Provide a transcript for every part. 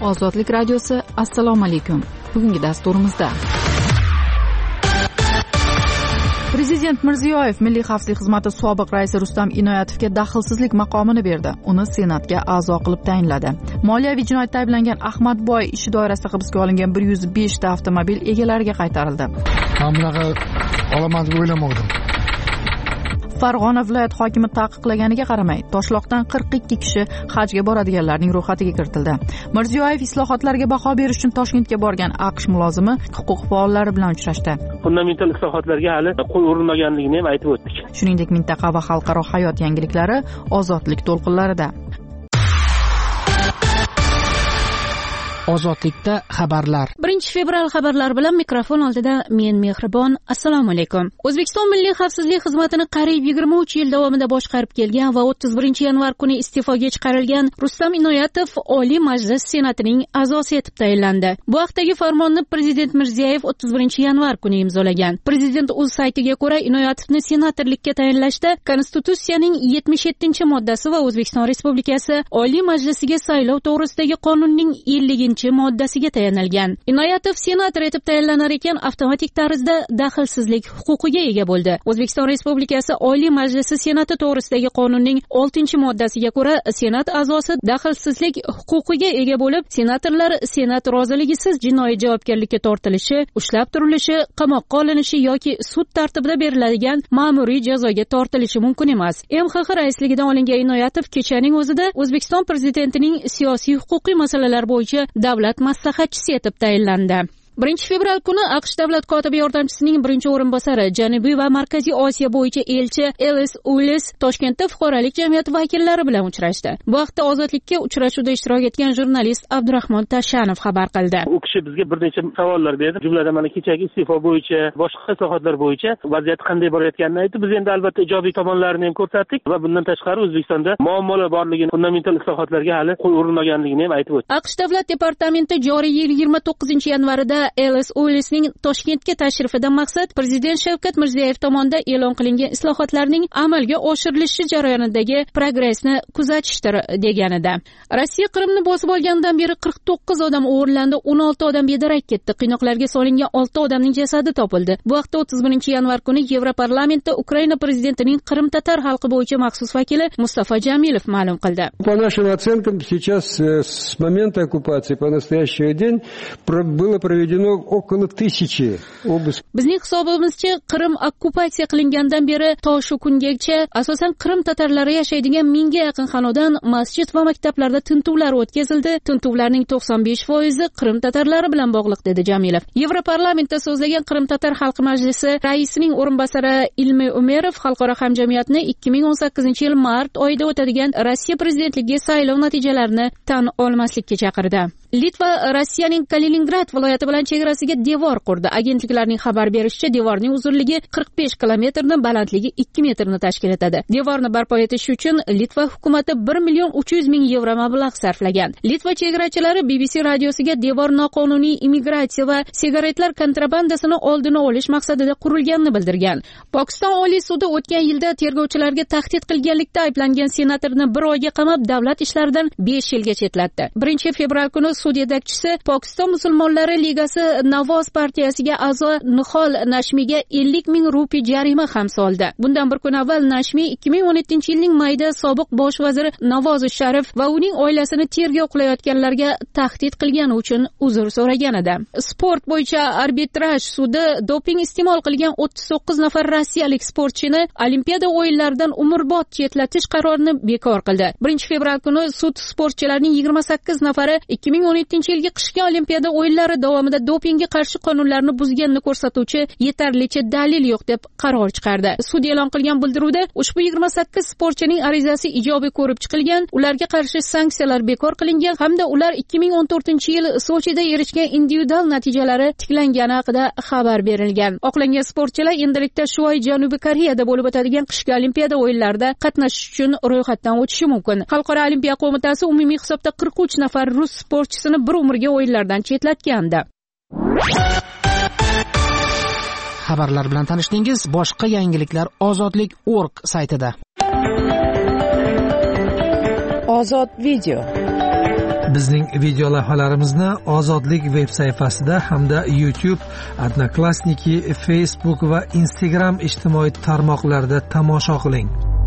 Ozodlik radiosi, assalomu alaykum. Bugungi dasturimizda Prezident Mirziyoyev Milliy xavfsizlik xizmati sobiq raisi Rustam Inoyatovga daxlsizlik maqomini berdi. Uni Senatga a'zo qilib tayinladi. Moliyaviy jinoyatda ayblangan Ahmadboy ishi doirasida hibsga olingan 105 ta avtomobil egalariga qaytarildi. Men bunaqa olaman deb o'ylamadim. Farg'ona viloyat hokimi taqiqlaganiga qaramay, Toshloqdan 42 kishi hajga boradiganlarning ro'yxatiga kiritildi. Mirziyoyev islohotlarga baho berish uchun Toshkentga borgan AQSh mulozimi huquq faollari bilan uchrashdi. Fundamental islohotlarga hali qo'l urilmaganligini ham aytib o'tdik. Shuningdek, mintaqa va xalqaro hayot yangiliklari Ozodlik to'lqinlarida. Ozodlikda xabarlar. 1-fevral xabarlar bilan mikrofon oldida men Mehribon. Assalomu alaykum. O'zbekiston Milliy xavfsizlik xizmatini qariyb 23 yil davomida boshqarib kelgan va 31-yanvar kuni iste'foga chiqarilgan Rustam Inoyatov Oliy Majlis Senatining a'zosi etib tayinlandi. Bu haqdagi farmonni Prezident Mirziyoyev 31-yanvar kuni imzolagan. Prezident o'z saytiga ko'ra, Inoyatovni senatorlikka tayinlashda Konstitutsiyaning 77-moddasi va O'zbekiston Respublikasi Oliy Majlisiga saylov to'g'risidagi qonunning 50-moddasiga tayanilgan. Inoyatov senator etib tayinlanar ekan, avtomatik tarzda daxlsizlik huquqiga ega bo'ldi. O'zbekiston Respublikasi Oliy Majlisi Senati to'g'risidagi qonunning 6-moddasiga ko'ra, senat a'zosi daxlsizlik huquqiga ega bo'lib, senatorlar senat roziligisiz jinoiy javobgarlikka tortilishi, ushlab turilishi, qamoqqa olinishi yoki sud tartibida beriladigan ma'muriy jazoga tortilishi mumkin emas. MXX raisligidan olingan Inoyatov kechaning o'zida O'zbekiston prezidentining siyosiy huquqiy masalalar bo'yicha davlat maslahatchisi etib tayinlandi. 1-fevral kuni AQSh davlat kotibi yordamchisining birinchi o'rinbosari, Janubiy va Markaziy Osiyo bo'yicha elchi Ellis Ulis Toshkentda fuqarolik jamiyati vakillari bilan uchrashdi. Bu haqda Ozodlikka uchrashuvda ishtirok etgan jurnalist Abdurahmon Tashanov xabar qildi. U kishi bizga bir necha savollar berdi. Jumladan mana kechagi iste'fo bo'yicha, boshqa islohotlar bo'yicha vaziyat qanday borayotganini aytdi. Biz endi albatta ijobiy tomonlarini ham ko'rsatdik va bundan tashqari O'zbekistonda muammolar borligini, fundamental islohotlarga hali qo'l urilmaganligini ham aytib o'tdi. AQSh davlat departamenti joriy yil 29-yanvarida Ellis Ulisning Toshkentga tashrifidan maqsad Prezident Shavkat Mirziyoyev tomonidan e'lon qilingan islohotlarning amalga oshirilishi jarayonidagi progressni kuzatishdir deganida. Rossiya Qrimni bosib olgandan beri 49 odam o'g'irlandi, 16 odam bedarak ketdi. Qiynoqlarga solingan 6 odamning jasadi topildi. Bu haqda 31-yanvar kuni Yevroparlamentda Ukraina prezidentining Qrim-tatar xalqi bo'yicha maxsus vakili Mustafa Jamilov ma'lum qildi. По нашим оценкам, сейчас с момента оккупации по настоящий день было проведено около 1000 обысков. Bizning hisobimizcha, Qrim okkupatsiya qilingandan beri to shu kungacha asosan Qrim tatarlari yashaydigan 1000 ga yaqin xonadon, masjid va maktablarda tintuvlar o'tkazildi. Tintuvlarning 95% Qrim tatarlari bilan bog'liq dedi Jamilov. Yevroparlamentda so'zlagan Qrim tatar xalq majlisi raisining o'rinbosari Ilmi Umerov xalqaro hamjamiyatni 2018-yil mart oyida o'tadigan Rossiya prezidentligiga saylov natijalarini tan olmaslikka chaqirdi. Litva Rossiyaning Kaliningrad viloyati bilan chegarasiga devor qurdi. Agentliklarning xabar berishicha, devorning uzunligi 45 kilometrni, balandligi 2 metrni tashkil etadi. Devorni barpo etish uchun Litva hukumati 1,300,000 yevro mablag' sarflagan. Litva chegarachilari BBC radiosiga devor noqonuniy immigratsiya va sigaretlar kontrabandasini oldini olish maqsadida qurilganini bildirgan. Pokiston Oliy sudi o'tgan yilda tergovchilarga tahdid qilganlikda ayblangan senatorni 1 oyga qamab, davlat ishlaridan 5 yilga chetlatdi. 1-fevral kuni sud yetakchisi Pokiston musulmonlari ligasi Navoz partiyasiga a'zo Nihol Nashmiga 50,000 rupiy jarima ham soldi. Bundan bir kun avval Nashmi 2017-yilning mayida sobiq bosh vaziri Navoz Sharif va uning oilasini tergov qilayotganlarga tahdid qilgani uchun uzr so'ragan edi. Sport bo'yicha arbitraj sudi doping iste'mol qilgan 39 nafar rossiyalik sportchini Olimpiada o'yinlaridan umrbod chetlatish qarorini bekor qildi. 1-fevral kuni sud sportchilarning 28 nafari 2017-yilgi qishki Olimpiada o'yinlari davomida dopingga qarshi qonunlarni buzganini ko'rsatuvchi yetarlicha dalil yo'q deb qaror chiqardi. Sud e'lon qilgan bildiruvda ushbu 28 sportchining arizasi ijobiy ko'rib chiqilgan, ularga qarshi sanksiyalar bekor qilingan hamda ular 2014-yil Sochida erishgan individual natijalari tiklangani haqida xabar berilgan. Oqlangan sportchilar endilikda shu oy Janubiy Koreyada bo'lib o'tadigan qishki Olimpiada o'yinlarida qatnashish uchun ro'yxatdan o'tishi mumkin. Xalqaro olimpiya qo'mitasi umumiy hisobda 43 nafar rus sportchisini bir umrga o'yinlardan chetlatgandi. Xabarlar bilan tanishdingiz. Boshqa yangiliklar ozodlik.org saytida. Ozod video. Bizning video lavhalarimizni Ozodlik veb sayfasida hamda YouTube, Odnoklassniki, Facebook va Instagram ijtimoiy tarmoqlarida tomosha qiling.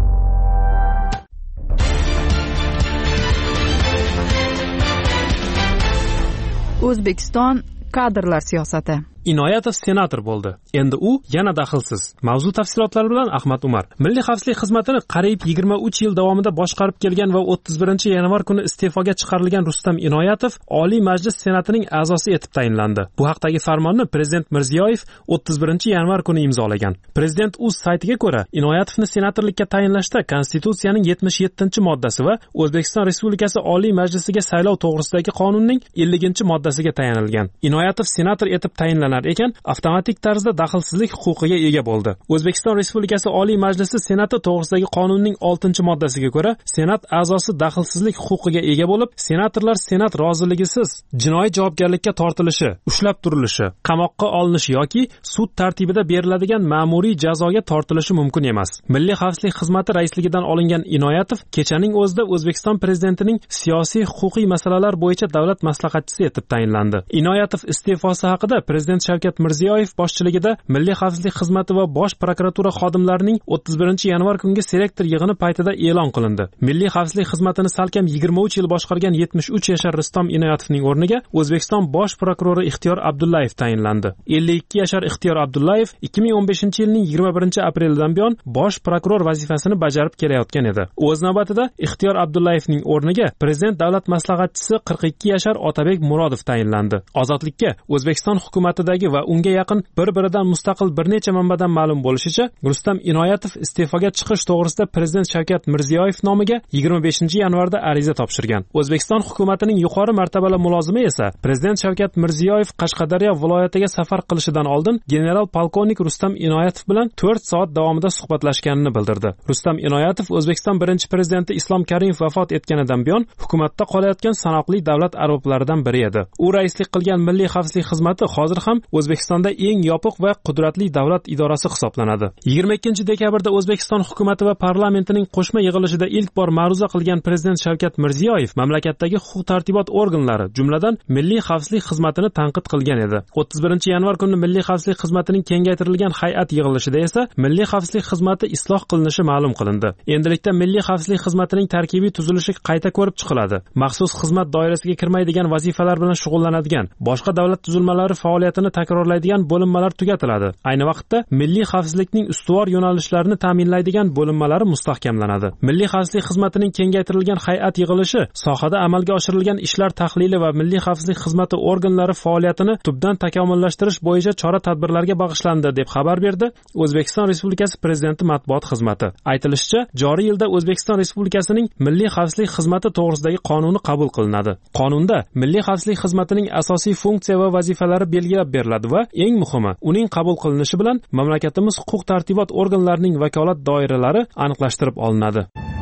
O'zbekiston kadrlar siyosati. Inoyatov senator bo'ldi. Endi u yana daxlsiz. Mavzu tafsilotlari bilan Ahmad Umar. Milliy xavfsizlik xizmatini qariyb 23 yil davomida boshqarib kelgan va 31-yanvar kuni iste'foga chiqarilgan Rustam Inoyatov Oliy Majlis Senatining a'zosi etib tayinlandi. Bu haqdagi farmonni Prezident Mirziyoyev 31-yanvar kuni imzolagan. Prezident o'z saytiga ko'ra, Inoyatovni senatorlikka tayinlashda Konstitutsiyaning 77-moddasi va O'zbekiston Respublikasi Oliy Majlisiga saylov to'g'risidagi qonunning 50-moddasiga tayanilgan. Inoyatov senator etib tayinlangan ekan, avtomatik tarzda daxlsizlik huquqiga ega bo'ldi. O'zbekiston Respublikasi Oliy Majlisi Senati to'g'risidagi qonunning 6-moddasiga ko'ra, Senat a'zosi daxlsizlik huquqiga ega bo'lib, senatorlar Senat roziligisiz jinoiy javobgarlikka tortilishi, ushlab turilishi, qamoqqa olinishi yoki sud tartibida beriladigan ma'muriy jazoga tortilishi mumkin emas. Milliy xavfsizlik xizmati raisligidan olingan Inoyatov kechaning o'zida O'zbekiston prezidentining siyosiy huquqiy masalalar bo'yicha davlat maslahatchisi etib tayinlandi. Inoyatov iste'fosi haqida Prezident Shavkat Mirziyoyev boshchiligida Milliy xavfsizlik xizmati va Bosh prokuratura xodimlarining 31-yanvar kungi selektor yig'ini paytida e'lon qilindi. Milliy xavfsizlik xizmatini salkam 23 yil boshqargan 73 yashar Rustam Inoyatovning o'rniga O'zbekiston Bosh prokurori Ixtiyor Abdullayev tayinlandi. 52 yashar Ixtiyor Abdullayev 2015-yilning 21-aprelidan buyon bosh prokuror vazifasini bajarib kelayotgan edi. O'z navbatida Ixtiyor Abdullayevning o'rniga Prezident davlat maslahatchisi 42 yashar Otabek Murodov tayinlandi. Ozodlikka O'zbekiston hukumatidagi va unga yaqin bir-biridan mustaqil bir necha manbadan ma'lum bo'lishicha, Rustam Inoyatov iste'foga chiqish to'g'risida Prezident Shavkat Mirziyoyev nomiga 25-yanvarda ariza topshirgan. O'zbekiston hukumatining yuqori martabali mulozimi esa Prezident Shavkat Mirziyoyev Qashqadaryo viloyatiga safar qilishidan oldin general polkovnik Rustam Inoyatov bilan 4 soat davomida suhbatlashganini bildirdi. Rustam Inoyatov O'zbekiston birinchi prezidenti Islom Karimov vafot etganidan buyon hukumatda qolayotgan sanoqli davlat arboblaridan biri edi. U raislik qilgan Milliy xavfsizlik xizmati hozir ham O'zbekistonda eng yopiq va qudratli davlat idorasi hisoblanadi. 22-dekabrda O'zbekiston hukumatı va parlamentining qo'shma yig'ilishida ilk bor ma'ruza qilgan Prezident Shavkat Mirziyoyev mamlakatdagi huquq-tartibot organlari, jumladan Milliy xavfsizlik xizmatini tanqid qilgan edi. 31-yanvar kuni Milliy xavfsizlik xizmatining kengaytirilgan hay'at yig'ilishida esa Milliy xavfsizlik xizmati isloh qilinishi ma'lum qilindi. Endilikda Milliy xavfsizlik xizmatining tarkibiy tuzilishi qayta ko'rib chiqiladi. Maxsus xizmat doirasiga kirmaydigan vazifalar bilan shug'ullanadigan boshqa davlat tuzilmalari faoliyatini takrorlaydigan bo'linmalar tugatiladi. Ayni vaqtda milliy xavfsizlikning ustuvor yo'nalishlarini ta'minlaydigan bo'linmalari mustahkamlanadi. Milliy xavfsizlik xizmatining kengaytirilgan hay'at yig'ilishi sohada amalga oshirilgan ishlar tahlili va milliy xavfsizlik xizmati organlari faoliyatini tubdan takomillashtirish bo'yicha chora-tadbirlarga bag'ishlandi deb xabar berdi O'zbekiston Respublikasi Prezidenti matbuot xizmati. Aytilishicha, joriy yilda O'zbekiston Respublikasining Milliy xavfsizlik xizmati to'g'risidagi qonuni qabul qilinadi. Qonunda Milliy xavfsizlik xizmatining asosiy funksiya va vazifalari belgilab beriladi va eng muhimi, uning qabul qilinishi bilan mamlakatimiz huquq-tartibot organlarining vakolat doiralari aniqlashtirib olinadi.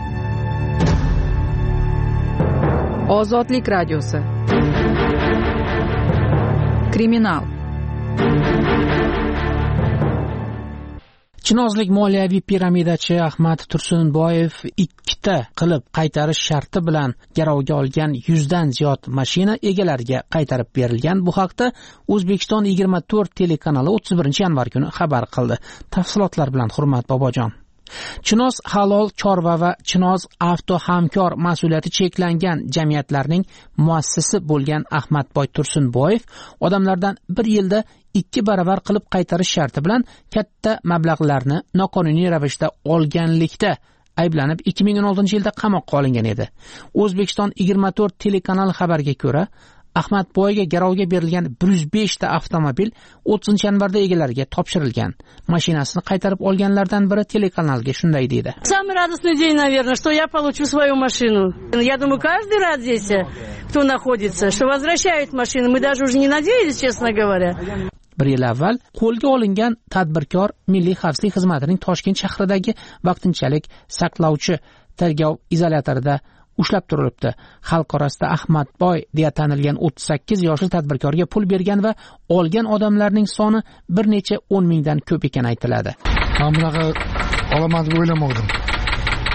Ozodlik radiosi. Kriminal. Chinozlik moliyaviy piramidachi Ahmad Tursunboyev 2ta qilib qaytarish sharti bilan garovga olgan 100 dan ziyod mashina egalariga qaytarib berilgan. Bu haqda O'zbekiston 24 telekanali 31-yanvar kuni xabar qildi. Tafsilotlar bilan Hurmat Bobojon. Chinoz halol chorva va Chinoz avto hamkor mas'uliyati cheklangan jamiyatlarning muassisi bo'lgan Ahmadboy Tursunboyev odamlardan bir yilda 2 baravar qilib qaytarish sharti bilan katta mablag'larni noqonuniy ravishda olganlikda ayblanib 2016-yilda qamoqqa olingan edi. O'zbekiston 24 telekanali xabariga ko'ra, Ahmadboyga garovga berilgan 105 ta avtomobil 30-yanvarda egalariga topshirilgan. Mashinasini qaytarib olganlardan biri telekanalga shunday dedi. Самый радостный день, наверное, что я получу свою машину. Я думаю, каждый рад здесь, кто находится, что возвращают машину. Мы даже уже не надеялись, честно говоря. Bir yil avval qo'lga olingan tadbirkor Milliy xavfsizlik xizmatining Toshkent shahridagi vaqtinchalik saqlovchi tergov izolyatorida ushlab turilibdi. Xalq orasida Ahmadboy deya tanilgan 38 yoshli tadbirkorga pul bergan va olgan odamlarning soni bir necha 10 mingdan ko'p ekani aytiladi. Men bunaqa olaman deb o'ylamadim.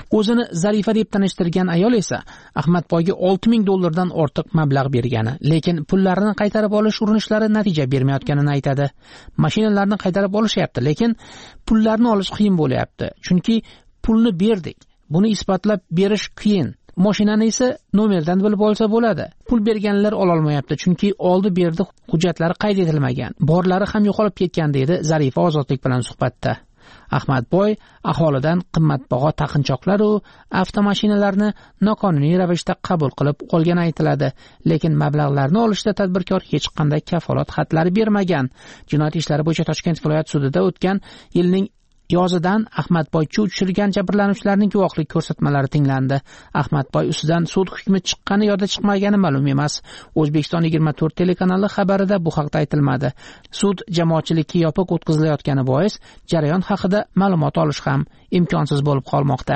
O'zini Zarifa deb tanishtirgan ayol esa Ahmadboyga $6,000 ortiq mablag' bergani, lekin pullarini qaytarib olish urinishlari natija bermayotganini aytadi. Mashinalarni qaytarib olishyapti, lekin pullarni olish qiyin bo'lyapti. Chunki pulni berdik. Buni isbotlab berish qiyin. Mashinani esa nomerdan bilib olsa bo'ladi. Pul berganlar ola olmayapti, chunki oldi-berdi hujjatlari qayd etilmagan. Borlari ham yo'qolib ketgan deydi Zarifa Ozodlik bilan suhbatda. Ahmadboy aholidan qimmatbaho taqinchoqlar va avtomashinalarni noqonuniy ravishda qabul qilib olgani aytiladi, lekin mablag'larni olishda tadbirkor hech qanday kafolat xatlari bermagan. Jinoyat ishlari bo'yicha Toshkent viloyat sudida o'tgan yilning yozidan Ahmadboy tushirgan jabrlanuvchilarning guvohlik ko'rsatmalari tinglandi. Ahmadboy ustidan sud hukmi chiqqani yo'lda chiqmagani ma'lum emas. O'zbekiston 24 telekanali xabarida bu haqda aytilmadi. Sud jamoatchilikka yopiq o'tkazilayotgani bois jarayon haqida ma'lumot olish ham imkonsiz bo'lib qolmoqda.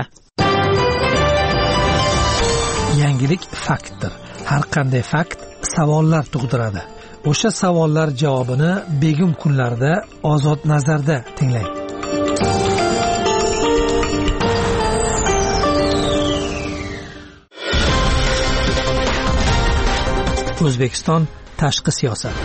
Yangilik faktdir. Har qanday fakt savollar tug'diradi. O'sha savollar javobini begum kunlarda Ozod nazarda tinglang. O'zbekiston tashqi siyosat.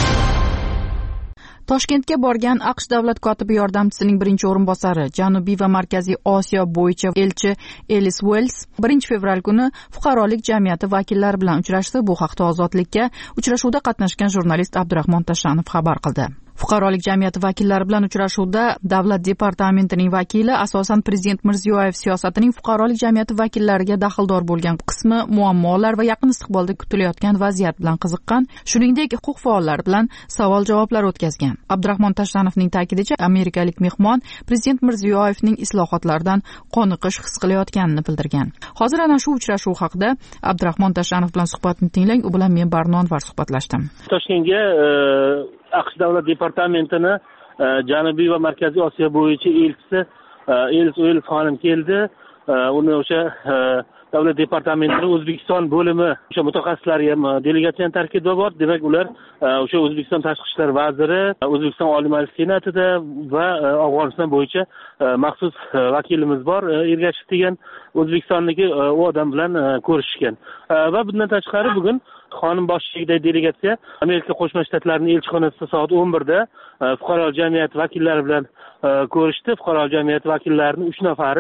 Toshkentga borgan AQSh davlat kotibi yordamchisining birinchi o'rinbosari, Janubiy va Markaziy Osiyo bo'yicha elchi Ellis Wells 1-fevral kuni fuqarolik jamiyati vakillari bilan uchrashdi. Bu haqda Ozodlikka uchrashuvda qatnashgan jurnalist Abdurahmon Tashanov xabar qildi. Fuqarolik jamiyati vakillari bilan uchrashuvda Davlat departamentining vakili asosan Prezident Mirziyoyev siyosatining fuqarolik jamiyati vakillariga daxldor bo'lgan qismi muammolar va yaqin istiqbolda kutilayotgan vaziyat bilan qiziqqan, shuningdek huquq faollari bilan savol-javoblar o'tkazgan. Abdurahmon Tashanovning ta'kidicha, amerikalik mehmon Prezident Mirziyoyevning islohotlardan qoniqish his qilayotganini bildirgan. Hozir ana shu uchrashuv haqida Abdurahmon Tashanov bilan suhbatni tinglang. U bilan men Barno Anvar suhbatlashdim. Toshkentga AQSh davlat departamentini Janubiy va Markaziy Osiyo bo'yicha elchisi Ellis Wells xonim keldi. Uni o'sha davlat departamentining O'zbekiston bo'limi o'sha mutaxassislari ham delegatsiya tarkibida bor. Demak, ular o'sha O'zbekiston tashqi ishlar vaziri, O'zbekiston Oliy Majlis Senatida va Afg'oniston bo'yicha maxsus vakilimiz bor, Ergashev degan O'zbekistonniki u odam bilan ko'rishgan. Va bundan tashqari bugun xonim boshchiligidagi delegatsiya Amerika Qo'shma Shtatlarining elchixonasida soat 11 da fuqarolik jamiyati vakillari bilan ko'rishdi. Fuqarolik jamiyati vakillarining 3 nafari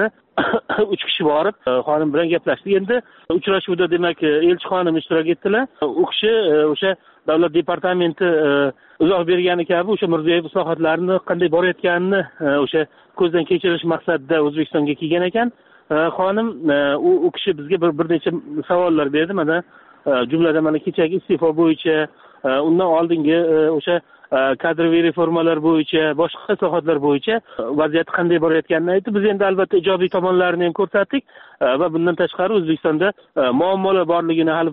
3 kishi borib xonim bilan gaplashdi. Endi uchrashuvda demak elchi xonim ishtirok etdilar. U kishi o'sha davlat departamenti izoh bergani kabi o'sha Mirziyoyev islohotlarini qanday borayotganini o'sha ko'zdan kechirish maqsadida O'zbekistonga kelgan ekan. Xonim u kishi bizga bir necha savollar berdi. Mana jumladan mana kechagi iste'fo bo'yicha, undan oldingi o'sha kadroviy reformalar bo'yicha, boshqa islohotlar bo'yicha vaziyat qanday borayotganini aytdi. Biz endi albatta ijobiy tomonlarini ham ko'rsatdik va bundan tashqari O'zbekistonda muammolar borligini, hali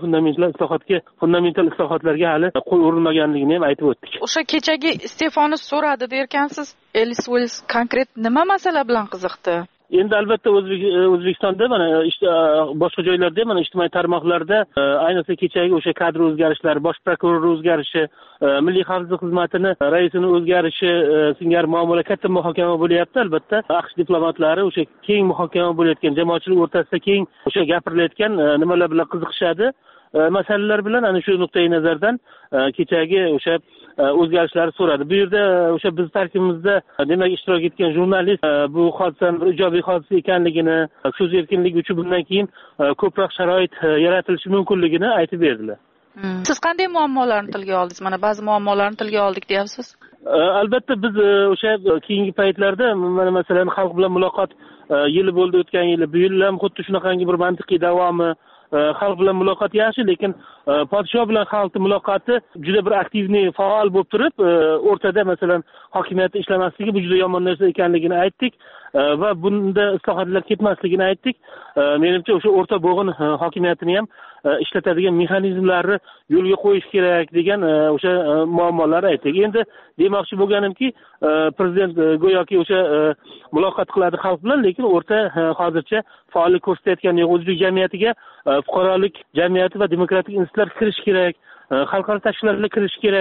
fundamental islohotlarga hali qo'l urilmaganligini ham aytib o'tdik. O'sha kechagi iste'foni so'radi derkansiz. Ellis Wells konkret nima masala bilan qiziqdi? Endi albatta O'zbekistonda mana boshqa joylarda mana ijtimoiy tarmoqlarda ayniqsa kechagi o'sha kadr o'zgarishlari, bosh prokuror o'zgarishi, milliy xavfsizlik xizmatini raisini o'zgarishi singari muammolar katta muhokama bo'lyapti. Albatta AQSh diplomatlari o'sha keng muhokama bo'layotgan, jamoatchilik o'rtasida keng o'sha gapirilayotgan nimalar bilan qiziqishadi. Masalalar bilan ana shu nuqtai nazardan kechagi o'sha o'zgarishlarni so'radi. Bu yerda o'sha biz tarkibimizda demak ishtirok etgan jurnalist bu hodisaning bir ijobiy hodisa ekanligini, so'z erkinligi uchun bundan keyin ko'proq sharoit yaratilishi mumkinligini aytib berdilar. Siz qanday muammolarni tilga oldingiz? Mana ba'zi muammolarni tilga oldik deyapsiz. Albatta biz o'sha keyingi paytlarda mana masalan xalq bilan muloqot yili bo'ldi o'tgan yili. Bu yil ham xuddi shunaqangi bir mantiqiy davomi. Xalq bilan muloqot yaxshi, lekin podshoh bilan xalqning muloqoti juda bir aktivniy, faol bo'lib turib, o'rtada masalan hokimiyatning ishlamasligi bu juda yomon narsa ekanligini aytdik va bunda islohotlar ketmasligini aytdik. Menimcha o'sha o'rta bo'g'in hokimiyatini ham ishlatadigan mexanizmlarni yo'lga qo'yish kerak degan o'sha muammolarni aytdik. Endi demoqchi bo'lganimki, prezident go'yoki o'sha muloqot qiladi xalq bilan, lekin o'rta hozircha faollik ko'rsatayotgani yo'q. O'zbek jamiyatiga fuqarolik jamiyati va demokratik institutlar kirish kerak, xalqaro tashkilotlar kirish kerak.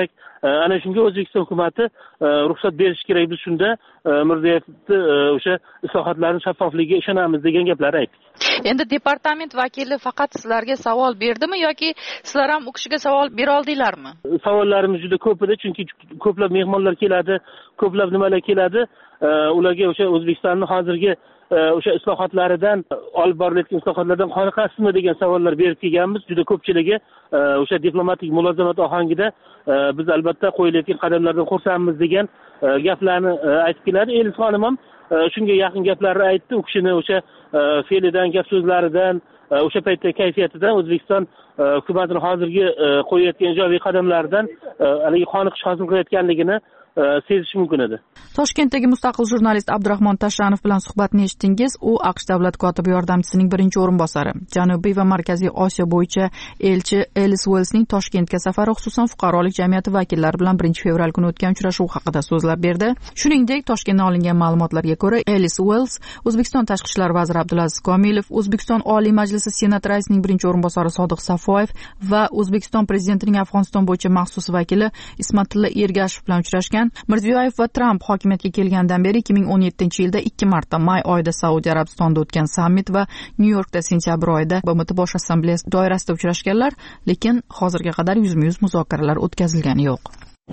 ana shunga O'zbekiston hukumati ruxsat berishi kerak. Biz shunda Mirziyevni o'sha islohotlarning shaffofligiga ishonamiz degan gaplar aytdik. Endi departament vakili faqat sizlarga savol berdimi yoki sizlar ham u kishiga savol bera oldinglarmi? Savollarimiz juda ko'p edi, chunki ko'plab mehmonlar keladi, ko'plab nimalar keladi. Ularga o'sha O'zbekistonning hozirgi o'sha islohotlaridan, olib borilayotgan islohotlardan qoniqasizmi degan savollar berib kelganmiz. Juda ko'pchiligi o'sha diplomatik mulozamat ohangida biz albatta qo'yilayotgan qadamlardan xursandmiz degan gaplarni aytib keladi. Elis xonim ham shunga yaqin gaplarni aytdi. U kishini o'sha fe'lidan, gap so'zlaridan, o'sha paytdagi kayfiyatidan O'zbekiston hukumatining hozirgi qo'yayotgan ijobiy qadamlaridan haligi qoniqish hosil qilayotganligini sezish mumkin edi. Toshkentdagi mustaqil jurnalist Abdurahmon Tashranov bilan suhbatni eshitdingiz. U AQSh davlat kotibi yordamchisining birinchi o'rinbosari. Janubiy va Markaziy Osiyo bo'yicha elchi Elis Uellsning Toshkentga safari, xususan fuqarolik jamiyati vakillari bilan 1-fevral kuni o'tgan uchrashuv haqida so'zlab berdi. Shuningdek, Toshkentdan olingan ma'lumotlarga ko'ra, Elis Uells O'zbekiston tashqi ishlar vaziri Abdulaziz Komilov, O'zbekiston Oliy Majlisi Senat raisining birinchi o'rinbosari Sodiq Safoyev va O'zbekiston prezidentining Afg'oniston bo'yicha maxsus vakili Ismatilla Ergashev bilan uchrashgan. Mirziyoyev va Tramp hokimiyatga kelgandan beri 2017-yilda 2 marta may oyida Saudiya Arabistonida o'tgan sammit va Nyu-Yorkda sentyabr oyida BMT bosh assambleyasi doirasida uchrashganlar, lekin hozirga qadar yuzma-yuz muzokaralar o'tkazilgani yo'q.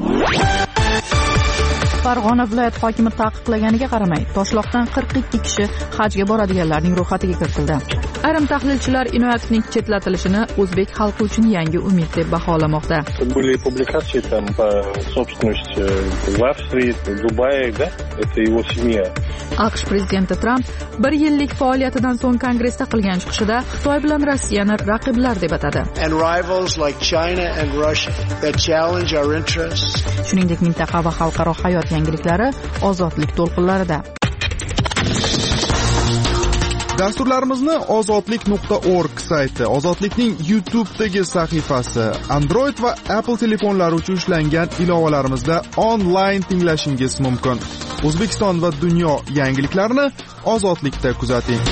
Farg'ona viloyat hokimi taqiqlaganiga qaramay, Toshloqdan 42 kishi hajga boradiganlarning ro'yxatiga kiritildi. Ayrim tahlilchilar Inoyatovning chetlatilishini o'zbek xalqi uchun yangi umid deb baholamoqda. Были публикации там по собственности в Австрии, в Дубае, да? Это его семья. AQSh prezidenti Tramp 1 yillik faoliyatidan so'ng kongressda qilgan chiqishida Xitoy bilan Rossiyani raqiblar deb atadi. And rivals like China and Russia that challenge our interests. Shuningdek, mintaqa va xalqaro hayot yangiliklari ozodlik to'lqinlarida. Dasturlarimizni ozodlik.org sayti, Ozodlikning YouTube'dagi sahifasi, Android va Apple telefonlari uchun ishlangan ilovalarimizda onlayn tinglashingiz mumkin. O'zbekiston va dunyo yangiliklarini Ozodlikda kuzating.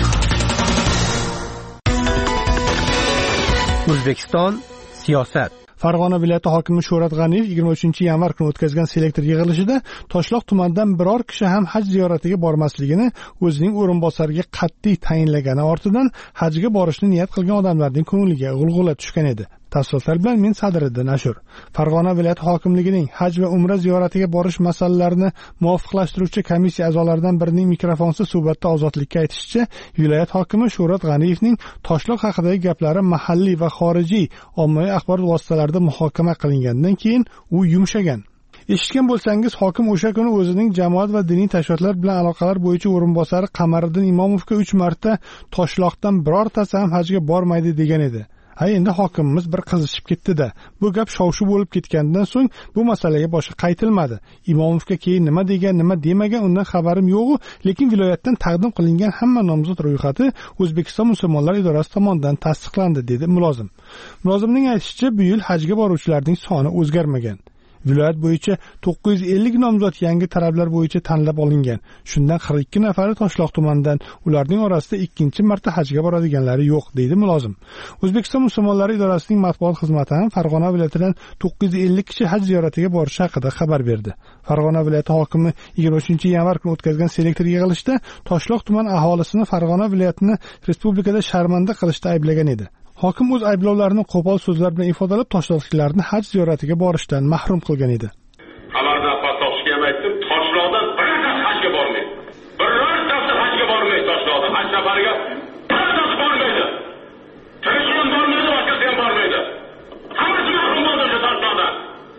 O'zbekiston siyosat. Farg'ona viloyati hokimi Shuhrat G'aniyev 23-yanvar kuni o'tkazgan selektor yig'ilishida Toshloq tumanidan biror kishi ham haj ziyoratiga bormasligini o'zining o'rinbosariga qat'iy tayinlagani ortidan hajga borishni niyat qilgan odamlarning ko'ngliga g'ulg'ula tushgan edi. Tafsilotlar bilan men Sadriddin Ashur. Farg'ona viloyati hokimligining haj va umra ziyoratiga borish masalalarini muvofiqlashtiruvchi komissiya a'zolaridan birining mikrofonsiz suhbatda Ozodlikka aytishicha, viloyat hokimi Shuhrat G'aniyevning Toshloq haqidagi gaplari mahalliy va xorijiy ommaviy axborot vositalarida muhokama qilingandan keyin u yumshagan. Eshitgan bo'lsangiz, hokim o'sha kuni o'zining jamoat va diniy tashkilotlar bilan aloqalar bo'yicha o'rinbosari Qamariddin Imomovga 3 marta Toshloqdan birortasi ham hajga bormaydi degan edi. Endi hokimimiz bir qizishib ketdi-da. Bu gap shov-shuv bo'lib ketgandan so'ng bu masalaga boshqa qaytilmadi. Imomovga keyin nima degan, nima demagan undan xabarim yo'q, lekin viloyatdan taqdim qilingan hamma nomzod ro'yxati O'zbekiston musulmonlar idorasi tomonidan tasdiqlandi, dedi mulozim. Mulozimning aytishicha, bu yil hajga boruvchilarning soni o'zgarmagan. Viloyat bo'yicha 950 nomzod yangi talablar bo'yicha tanlab olingan. Shundan 42 nafari Toshloq tumanidan, ularning orasida ikkinchi marta hajga boradiganlari yo'q, deydi mulozim. O'zbekiston musulmonlari idorasining matbuot xizmati ham Farg'ona viloyatidan 950 kishi haj ziyoratiga borishi haqida xabar berdi. Farg'ona viloyati hokimi 23-yanvar kuni o'tkazgan selektor yig'ilishida Toshloq tuman aholisini Farg'ona viloyatini respublikada sharmanda qilishda ayblagan edi. Hokim o'z ayblovlarini qo'pol so'zlar bilan ifodalab, toshloqliklarni haj ziyoratiga borishdan mahrum qilgan edi. Xabarda Toshloqqa ham aytdim, Toshloqdan birortasi hajga bormaydi. Birortasi hajga bormaydi Toshloqdan. Haj safariga birortasi bormaydi. Tirishim bormaydi, boshqasi ham bormaydi. Hammasi mahrum bo'ldi o'sha Toshloqdan.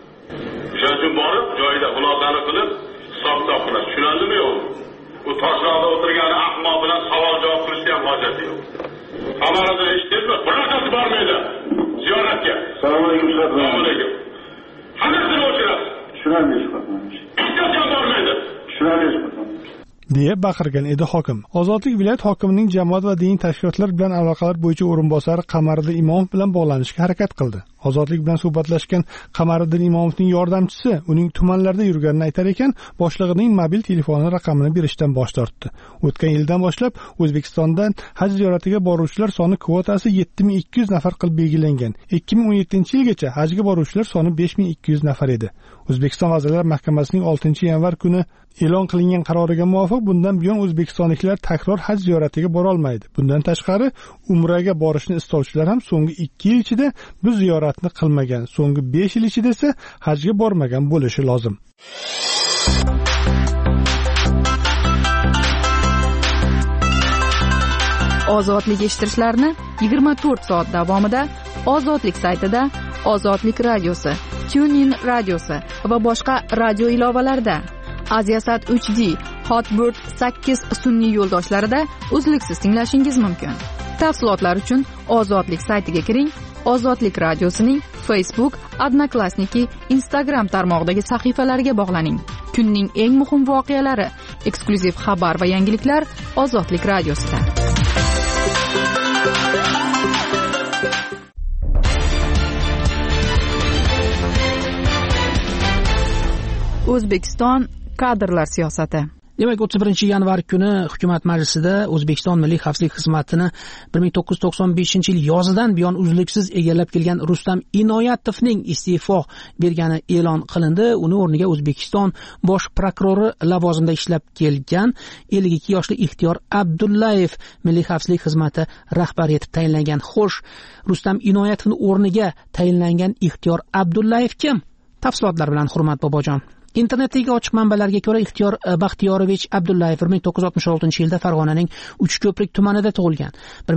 Shuning uchun borib, joyida xulosani qilib, hisob-kitob qiladi. Tushunaldimi yo'q? Bu Toshloqda o'tirgan ahmoq bilan savol-javob qilishga ham hojati yo'q. Xabarda eshitdingizmi? Birortasi bormaydi ziyoratga. Assalomu alaykum. Assalomu alaykum. Hammasini o'chirasiz. Tushunamiz. Hech qachon bormaydi. Tushunamiz. deya baqirgan edi hokim. Ozodlik viloyat hokimining jamoat va diniy tashkilotlar bilan aloqalar bo'yicha o'rinbosari Qamariddin Imomov bilan bog'lanishga harakat qildi. Ozodlik bilan suhbatlashgan Qamariddin Imomovning yordamchisi uning tumanlarda yurganini aytar ekan, boshlig'ining mobil telefoni raqamini berishdan bosh tortdi. O'tgan yildan boshlab O'zbekistondan haj ziyoratiga boruvchilar soni kvotasi 7200 nafar qilib belgilangan. 2017-yilgacha hajga boruvchilar soni 5200 nafar edi. O'zbekiston Vazirlar Mahkamasining 6-yanvar kuni e'lon qilingan qaroriga muvofiq bundan buyon o'zbekistonliklar takror haj ziyoratiga bora olmaydi. Bundan tashqari umraga borishni istovchilar ham so'nggi 2 yil ichida bu ziyoratni qilmagan, so'nggi 5 yil ichida esa hajga bormagan bo'lishi lozim. Ozodlik eshittirishlarni 24 soat davomida Ozodlik saytida, Ozodlik radiosi, TuneIn radiosi va boshqa radio ilovalarida, Aziasat 3D, Hotbird 8 sun'iy yo'ldoshlarida uzluksiz tinglashingiz mumkin. Tafsilotlar uchun Ozodlik saytiga kiring. Ozodlik radiosining Facebook, Odnoklassniki, Instagram tarmog'idagi sahifalariga bog'laning. Kunning eng muhim voqealari, eksklyuziv xabar va yangiliklar Ozodlik radiosida. O'zbekiston kadrlar siyosati. Demak, 31-yanvar kuni hukumat majlisida O'zbekiston Milliy xavfsizlik xizmatini 1995-yil yozidan buyon uzluksiz egallab kelgan Rustam Inoyatovning iste'fo bergani e'lon qilindi. Uni o'rniga O'zbekiston bosh prokurori lavozimida ishlab kelgan 52 yoshli Ixtiyor Abdullayev Milliy xavfsizlik xizmati rahbari etib tayinlangan. Xo'sh, Rustam Inoyatovning o'rniga tayinlangan Ixtiyor Abdullayev kim? Tafsilotlar bilan Hurmat Bobojon. Internetdagi ochiq manbalarga ko'ra, Ixtiyor Baxtiyorovich Abdullayev 1966-yilda Farg'onaning Uchko'prik tumanida tug'ilgan.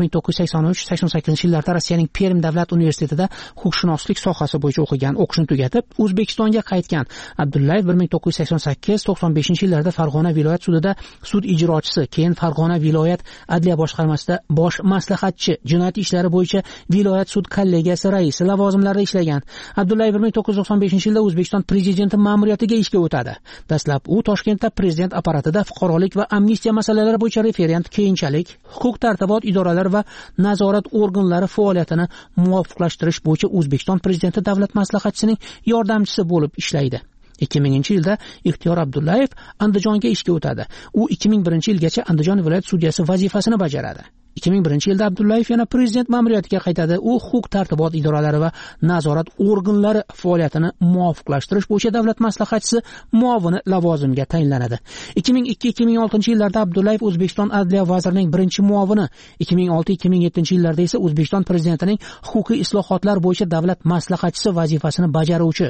1983-88-yillarda Rossiyaning Perm davlat universitetida huquqshunoslik sohasi bo'yicha o'qigan. O'qishini tugatib, O'zbekistonga qaytgan. Abdullayev 1988-95-yillarda Farg'ona viloyat sudida sud ijrochisi, keyin Farg'ona viloyat adliya boshqarmasida bosh maslahatchi, jinoyat ishlari bo'yicha viloyat sud kollegiyasi raisi lavozimlarida ishlagan. Abdullayev 1995-yilda O'zbekiston prezidenti ma'muriyatiga ishga o'tadi. Dastlab u Toshkentda prezident apparatida fuqarolik va amnistiya masalalari bo'yicha referent, keyinchalik huquq-tartibot idoralari va nazorat organlari faoliyatini muvofiqlashtirish bo'yicha O'zbekiston prezidenti davlat maslahatchisining yordamchisi bo'lib ishlaydi. 2000-yilda Ixtiyor Abdullayev Andijonga ishga o'tadi. U 2001-yilgacha Andijon viloyat sudyasi vazifasini bajaradi. 2001-yilda Abdullayev yana prezident ma'muriyatiga qaytadi. U huquq-tartibot idoralari va nazorat organlari faoliyatini muvofiqlashtirish bo'yicha davlat maslahatchisi muovini lavozimiga tayinlanadi. 2002-2006-yillarda Abdullayev O'zbekiston adliya vazirining birinchi muovini, 2006-2007-yillarda esa O'zbekiston prezidentining huquqiy islohotlar bo'yicha davlat maslahatchisi vazifasini bajaruvchi.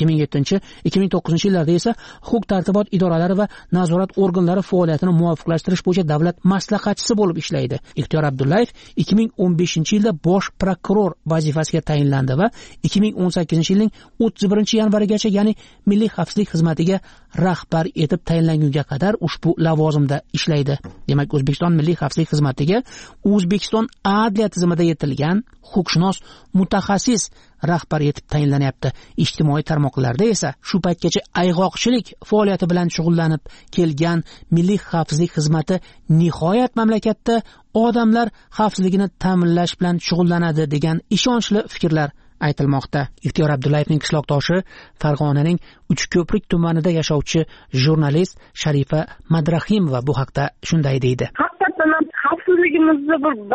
2007-2009-yillarda esa huquq-tartibot idoralari va nazorat organlari faoliyatini muvofiqlashtirish bo'yicha davlat maslahatchisi bo'lib ishlaydi. Ixtiyor Abdullayev 2015-yilda bosh prokuror vazifasiga tayinlandi va 2018-yilning 31-yanvarigacha, ya'ni Milliy xavfsizlik xizmatiga rahbar etib tayinlangunga qadar ushbu lavozimda ishlaydi. Demak, O'zbekiston Milliy xavfsizlik xizmatiga O'zbekiston adliya tizimida yetilgan huquqshunos mutaxassis rahbar etib tayinlanyapti. Ijtimoiy tarmoqlarda esa shu paytgacha ayg'oqchilik faoliyati bilan shug'ullanib kelgan Milliy xavfsizlik xizmati nihoyat mamlakatda odamlar xavfsizligini ta'minlash bilan shug'ullanadi degan ishonchli fikrlar aytilmoqda. Ixtiyor Abdullayevning qishloqdoshi Farg'onaning Uchko'prik tumanida yashovchi jurnalist Sharifa Madrahimova bu haqda shunday deydi. Xavfsizligimizni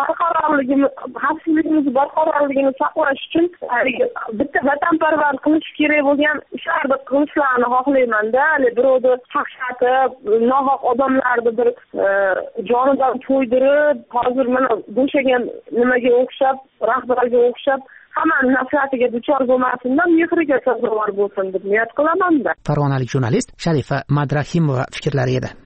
barqarorligini saqlash uchun bitta vatanparvar qilish kerak bo'lgan ishlarni qilishlarni xohlayman-da. Birovni qaqshatib, nohaq odamlarni bir jonidan to'ydirib, hozir mana bo'shagan nimaga o'xshab, rahbarga o'xshab hammani nafratiga duchor bo'lmasin-da, mehriga sazovor bo'lsin deb niyat qilaman-da. Farg'onalik jurnalist Sharifa Madrahimova fikrlari edi.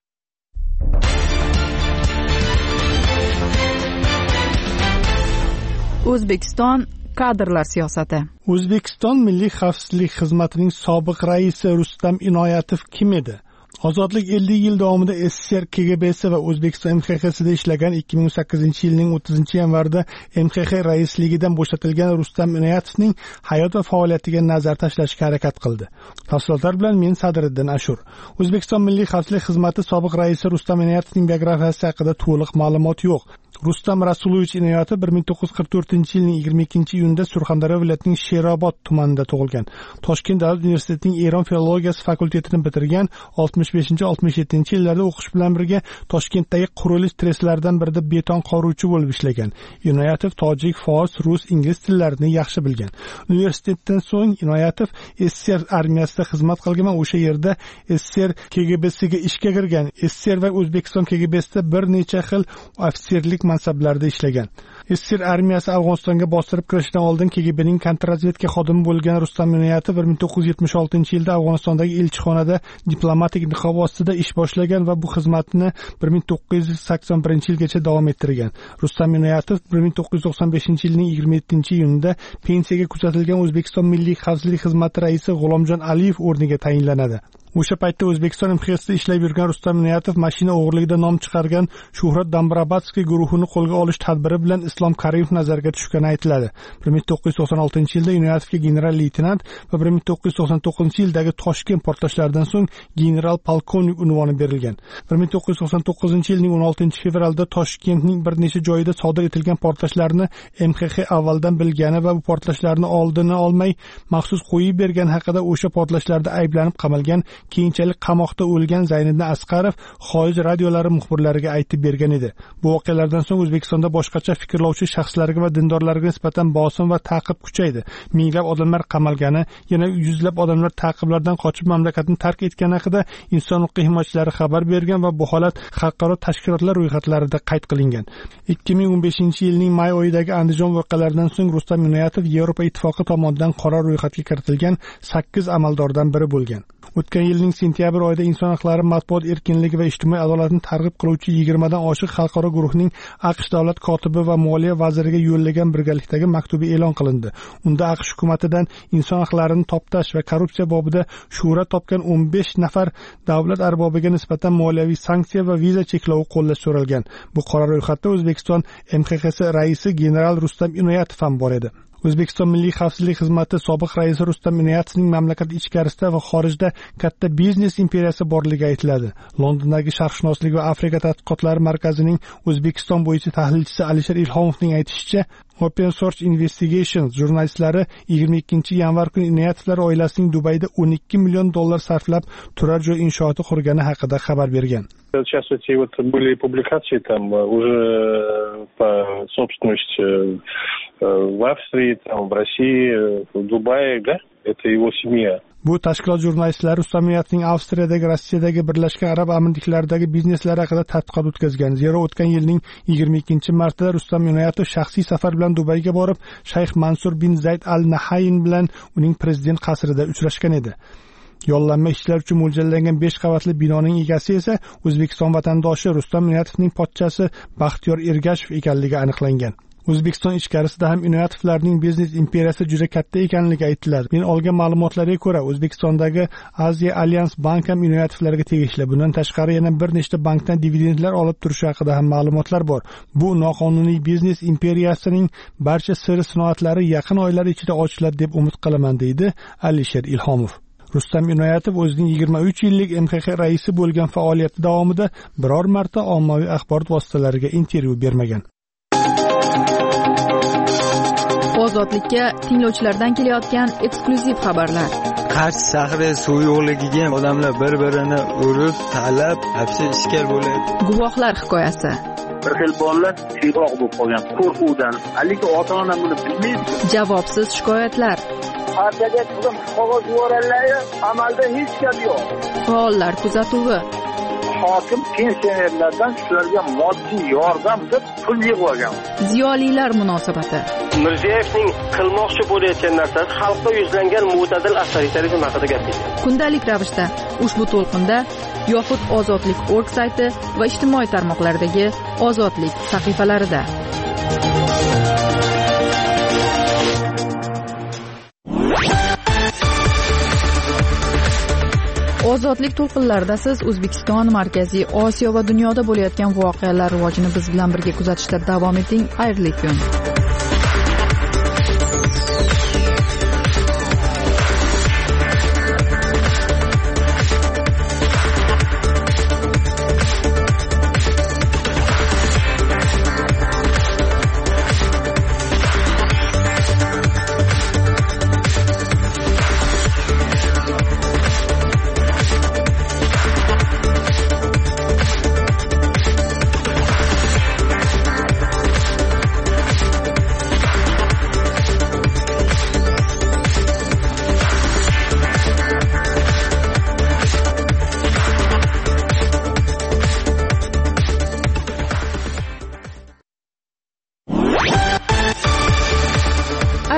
O'zbekiston kadrlar siyosati. O'zbekiston Milliy xavfsizlik xizmatining sobiq raisi Rustam Inoyatov kim edi? Ozodlik 50 yil davomida SSR KGBsi va O'zbekiston MXXsida ishlagan 2008-yilning 30-yanvarida MXX raisligidan bo'shatilgan Rustam Inoyatovning hayot va faoliyatiga nazar tashlashga harakat qildi. Tafsilotlar bilan men Sadriddin Ashur. O'zbekiston Milliy xavfsizlik xizmati sobiq raisi Rustam Inoyatovning biografiyasi haqida to'liq ma'lumot yo'q. Rustam Rasulovich Inoyatov 1944-yilning 22-iyunida Surxondaryo viloyatining Sherobod tumanida tug'ilgan. Toshkent davlat universitetining Eron filologiyasi fakultetini bitirgan. 65-67-yillarda o'qish bilan birga Toshkentdagi qurilish treslaridan birida beton qovuruvchi bo'lib ishlagan. Inoyatov tojik, fors, rus, ingliz tillarini yaxshi bilgan. Universitetdan so'ng Inoyatov SSR armiyasida xizmat qilgan va o'sha yerda SSR KGBsiga ishga kirgan. SSR va O'zbekiston KGBsida bir necha xil ofitserlik mansablarida ishlagan. SSR armiyasi Afg'onistonga bostirib kirishdan oldin KGBning kontrrazvedka xodimi bo'lgan Rustam Inoyatov 1976-yilda Afg'onistondagi elchixonada diplomatik niqob ostida ish boshlagan va bu xizmatini 1981-yilgacha davom ettirgan. Rustam Inoyatov 1995-yilning 27-iyunida pensiyaga kuzatilgan O'zbekiston Milliy xavfsizlik xizmati raisi G'ulomjon Aliyev o'rniga tayinlanadi. O'sha paytda O'zbekiston MXSda ishlab yurgan Rustam Inoyatov mashina o'g'irligida nom chiqargan Shuhrat Dambrabadskiy guruhini qo'lga olish tadbiri bilan Islom Karimov nazarga tushgani aytiladi. 1996-yilda Inoyatovga general-leytenant va 1999-yildagi Toshkent portlashlaridan so'ng general-polkovnik unvoni berilgan. 1999-yilning 16-fevralda Toshkentning bir necha joyida sodir etilgan portlashlarni MXX avvaldan bilgani va bu portlashlarni oldini olmay maxsus qo'yib bergan haqida o'sha portlashlarda ayblanib qamalgan, keyinchalik qamoqda o'lgan Zayniddin Asqarov xorij radiolari muxbirlariga aytib bergan edi. Bu voqealardan so'ng O'zbekistonda boshqacha fikrlovchi shaxslarga va dindorlarga nisbatan bosim va ta'qib kuchaydi. Minglab odamlar qamalgani, yana yuzlab odamlar ta'qiblardan qochib mamlakatni tark etgani haqida inson huquqiy himoyachilari xabar bergan va bu holat xalqaro tashkilotlar ro'yxatlarida qayd qilingan. 2015-yilning may oyidagi Andijon voqealaridan so'ng Rustam Inoyatov Yevropa ittifoqi tomonidan qora ro'yxatga kiritilgan 8 amaldordan biri bo'lgan. O'tgan yilning sentyabr oyida inson huquqlari, matbuot erkinligi va ijtimoiy adolatni targ'ib qiluvchi 20 dan oshiq xalqaro guruhning AQSh davlat kotibi va moliya vaziriga yo'llagan birgalikdagi maktubi e'lon qilindi. Unda AQSh hukumatidan inson huquqlarini toptash va korrupsiya bobida shuhrat topgan 15 nafar davlat arbobiga nisbatan moliyaviy sanksiya va viza cheklovi qo'llash so'ralgan. Bu qora ro'yxatda O'zbekiston MXX raisi general Rustam Inoyatov ham bor edi. O'zbekiston Milliy xavfsizlik xizmati sobiq raisi Rustam Inoyatovning mamlakat ichkarisida va xorijda katta biznes imperiyasi borligi aytiladi. Londondagi sharqshunoslik va Afrika tadqiqotlari markazining O'zbekiston bo'yicha tahlilchisi Alisher Ilhomovning aytishicha, Open Source Investigations jurnalistlari 22-yanvar kuni Inoyatovlar oilasining Dubayda $12 million sarflab turar joy inshooti qurgani haqida xabar bergan. Сейчас эти вот были публикации там уже по собственности в Австрии, там в России, в Дубае, да? Это его семья. Bu tashkilot jurnalistlari Rustam Inoyatovning Avstriyadagi, Rossiyadagi, Birlashgan Arab Amirliklaridagi bizneslari haqida tadqiqot o'tkazgan. Zero o'tgan yilning 22-martida Rustam Inoyatov shaxsiy safar bilan Dubayga borib, Shayx Mansur bin Zayd Al Nahayn bilan uning prezident qasrida uchrashgan edi. Yollanma ishchilar uchun mo'ljallangan 5 qavatli binoning egasi esa O'zbekiston vatandoshi Rustam Inoyatovning pochchasi Baxtiyor Ergashev ekanligi aniqlangan. O'zbekiston ichkarisida ham Inoyatovlarning biznes imperiyasi juda katta ekanligi aytiladi. Men olgan ma'lumotlarga ko'ra, O'zbekistondagi Aziya Alliance bank ham Inoyatovlarga tegishli. Bundan tashqari yana bir nechta bankdan dividendlar olib turishi haqida ham ma'lumotlar bor. Bu noqonuniy biznes imperiyasining barcha sir sinoatlari yaqin oylar ichida ochiladi deb umid qilaman, deydi Alisher Ilhomov. Rustam Inoyatov o'zining 23 yillik MXX raisi bo'lgan faoliyati davomida biror marta ommaviy axborot vositalariga intervyu bermagan. Ozodlikka tinglovchilardan kelayotgan eksklyuziv xabarlar. Qarshi shahri suv yo'qligiga odamlar bir-birini urib, talab, hapsi ishkal bo'ladi. Guvohlar hikoyasi. Bir xil bolalar siyroq bo'lib qolgan qo'rquvdan. Haligi ota-ona buni bilmaydi. Javobsiz shikoyatlar. Partiyaga qizim qog'oz yuborganlar, amalda hech gap yo'q. Faollar kuzatuvi. Hokim pensionerlardan shularga moddiy yordam deb pul yig'ib olgan. Ziyolilar munosabati. Mirziyoyevning qilmoqchi bo'layotgan narsasi xalqqa yuzlangan mo'tadil avtoritarizm haqida gapirdi. Kundalik ravishda ushbu to'lqinda yoxud ozodlik.org sayti va ijtimoiy tarmoqlardagi Ozodlik sahifalarida. Ozodlik to'lqinlarida siz O'zbekiston, Markaziy Osiyo va dunyoda bo'layotgan voqealar rivojini biz bilan birga kuzatishda davom eting. Xayrli kun.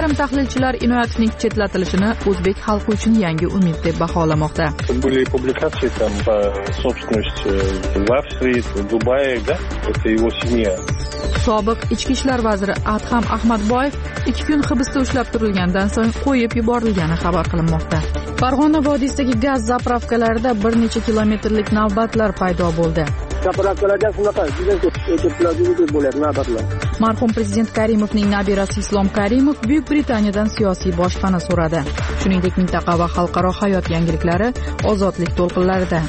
Ayrim tahlilchilar Inoyatovning chetlatilishini o'zbek xalqi uchun yangi umid deb baholamoqda. Были публикации там по собственности в Австрии, в Дубае, да? Это его семья. Sobiq ichki ishlar vaziri Adham Ahmadboyev 2 kun hibsda ushlab turilgandan so'ng qo'yib yuborilgani xabar qilinmoqda. Farg'ona vodiysidagi gaz zapravkalarida bir necha kilometrlik navbatlar paydo bo'ldi. Zapravkalarda shunaqa juda ko'p bo'ladi navbatlar. Marhum prezident Karimovning nabirasi Islom Karimov Buyuk Britaniyadan siyosiy boshpana so'radi. Shuningdek, mintaqa va xalqaro hayot yangiliklari ozodlik to'lqinlarida.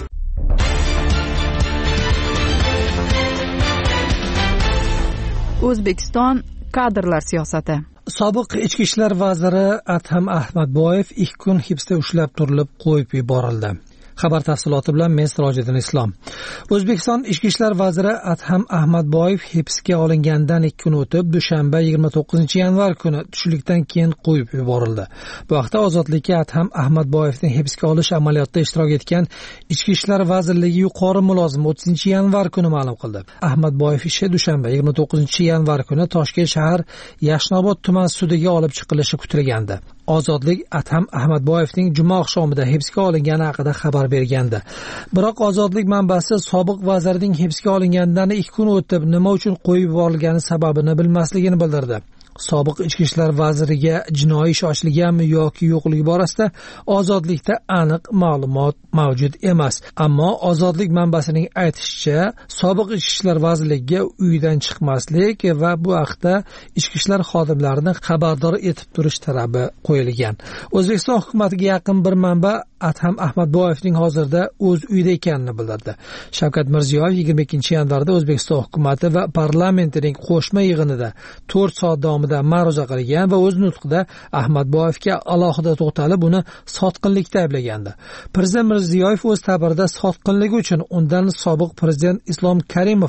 O'zbekiston kadrlar siyosati. Sobiq ichki ishlar vaziri Adham Ahmadboyev 2 kun hibsda ushlab turilib qo'yib yuborildi. Xabar tafsiloti bilan men Sirojiddin Islom. O'zbekiston ichki ishlar vaziri Adham Ahmadboyev hibsga olingandan 2 kun o'tib, dushanba 29-yanvar kuni tushlikdan keyin qo'yib yuborildi. Bu haqda Ozodlikka Adham Ahmadboyevning hibsga olish amaliyotida ishtirok etgan Ichki ishlar vazirligi yuqori mulozimi 30-yanvar kuni ma'lum qildi. Ahmadboyev ishi dushanba 29-yanvar kuni Toshkent shahar Yashnobod tuman sudiga olib chiqilishi kutilgandi. Ozodlik Adham Ahmadboyevning juma oqshomida hibsga olingani haqida xabar bergandi. Biroq Ozodlik manbasi sobiq vazirning hibsga olinganidan 2 kun o'tib nima uchun qo'yib yuborilgani sababini bilmasligini bildirdi. Sobiq ichki ishlar vaziriga jinoiy ish ochilganmi yoki yo'qligi borasida Ozodlikda aniq ma'lumot mavjud emas. Ammo Ozodlik manbasining aytishicha, sobiq ichki ishlar vazirligiga uydan chiqmaslik va bu haqda ichki ishlar xodimlarini xabardor etib turish talabi qo'yilgan. O'zbekiston hukumatiga yaqin bir manba Adham Ahmadboyevning hozirda o'z uyida ekanini bildirdi. Shavkat Mirziyoyev 22-yanvarda O'zbekiston hukumati va parlamentining qo'shma yig'inida 4 soat davomida ma'ruza qilgan va o'z nutqida Ahmadboyevga alohida to'xtalib, uni sotqinlikda ayblagandi. Prezident Mirziyoyev o'z ta'birida sotqinligi uchun undan sobiq prezident Islom Karimov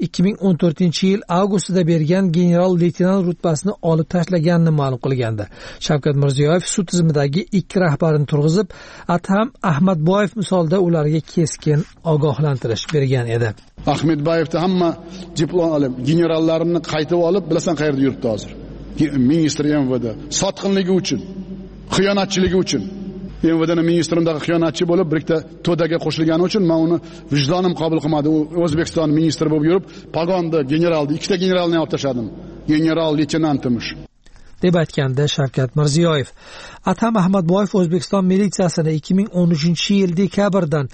2014-yil avgustida bergan general-leytenant rutbasini olib tashlaganini ma'lum qilgandi. Shavkat Mirziyoyev sud tizimidagi 2 rahbarni turg'izib, Adham Ahmadboyev misolida ularga keskin ogohlantirish bergan edi. Ahmadboyevda hamma diplom olib, generallarini qaytib olib, bilasan qayerda yuribdi hozir? Ministr MVD sotqinligi uchun, xiyonatchiligi uchun. MVDning ministrimdagi xiyonatchi bo'lib, birikta to'daga qo'shilgani uchun men uni vijdonim qabul qilmadi. U O'zbekiston ministri bo'lib yurib, pogonni generalni, 2 ta generalni olib tashladim. General-leytenantimish. deb aytgandi Shavkat Mirziyoyev. Adham Ahmadboyev O'zbekiston militsiyasini 2013-yil dekabrdan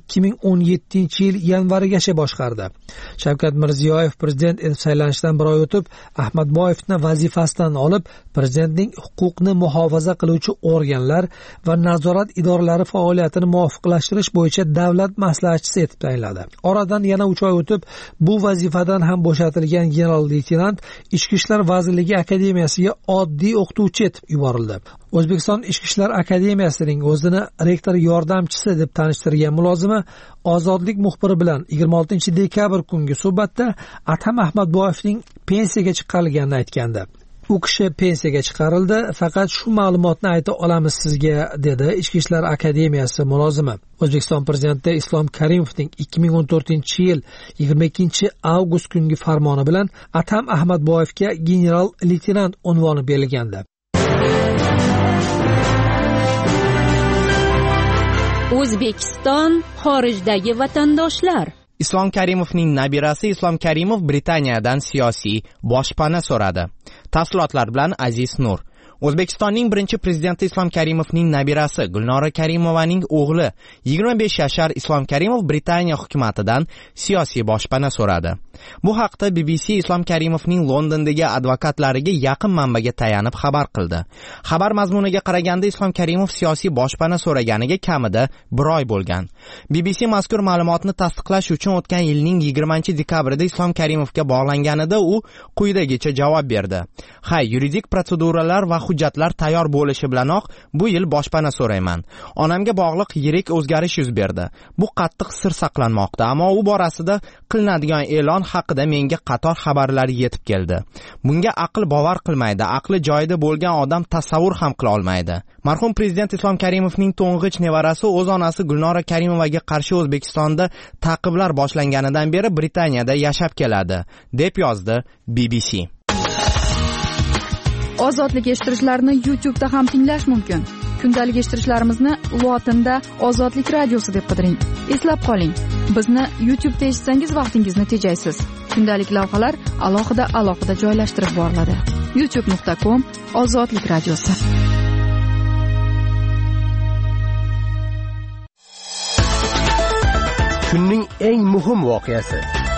2017-yil yanvarigacha boshqardi. Shavkat Mirziyoyev prezident etib saylanishidan bir oy o'tib, Ahmadboyevni vazifasidan olib, prezidentning huquqni muhofaza qiluvchi organlar va nazorat idoralari faoliyatini muvofiqlashtirish bo'yicha davlat maslahatchisi etib tayinladi. Oradan yana 3 oy o'tib, bu vazifadan ham bo'shatilgan general-leytenant Ichki ishlar vazirligi akademiyasiga oddiy o'qituvchi etib yuborildi. O'zbekiston Ichki ishlar akademiyasining o'zini rektor yordamchisi deb tanishtirgan mulozimi Ozodlik muxbiri bilan 26-dekabr kungi suhbatda Adham Ahmadboyevning pensiyaga chiqarilganini aytgandi. U kishi pensiyaga chiqarildi, faqat shu ma'lumotni ayta olamiz sizga, dedi Ichki ishlar akademiyasi mulozimi. O'zbekiston prezidenti Islom Karimovning 2014-yil 22-avgust kungi farmoni bilan Adham Ahmadboyevga general-leytenant unvoni berilgandi. O'zbekiston xorijdagi vatandoshlar. Islom Karimovning nabirasi Islom Karimov Britaniyadan siyosiy boshpana so'radi. Tafsilotlar bilan Aziz Nur. O'zbekistonning birinchi prezidenti Islom Karimovning nabirasi Gulnora Karimovaning o'g'li 25 yashar Islom Karimov Britaniya hukumatidan siyosiy boshpana so'radi. Bu haqda BBC Islom Karimovning Londondagi advokatlariga yaqin manbaga tayanib xabar qildi. Xabar mazmuniga qaraganda Islom Karimov siyosiy boshpana so'raganiga kamida 1 oy bo'lgan. BBC mazkur ma'lumotni tasdiqlash uchun o'tgan yilning 20-dekabrida Islom Karimovga bog'langanida u quyidagicha javob berdi. Hay, yuridik proseduralar va hujjatlar tayyor bo'lishi bilanoq bu yil boshpana so'rayman. Onamga bog'liq yirik o'zgarish yuz berdi. Bu qattiq sir saqlanmoqda, ammo u borasida qilinadigan e'lon haqida menga qator xabarlar yetib keldi. Bunga aql bovar qilmaydi, aqli joyida bo'lgan odam tasavvur ham qila olmaydi. Marhum prezident Islom Karimovning to'ng'ich nevarasi o'z onasi Gulnora Karimovaga qarshi O'zbekistonda ta'qiblar boshlanganidan beri Britaniyada yashab keladi, deb yozdi BBC. Ozodlik eshittirishlarni YouTube'da ham tinglash mumkin. Kundalik eshittirishlarimizni lotinda Ozodlik radiosi deb qidiring. Eslab qoling, bizni YouTube'da eshitsangiz vaqtingizni tejaysiz. Kundalik lavhalar alohida joylashtirib boriladi. youtube.com/Ozodlik radiosi. Kunning eng muhim voqeasi.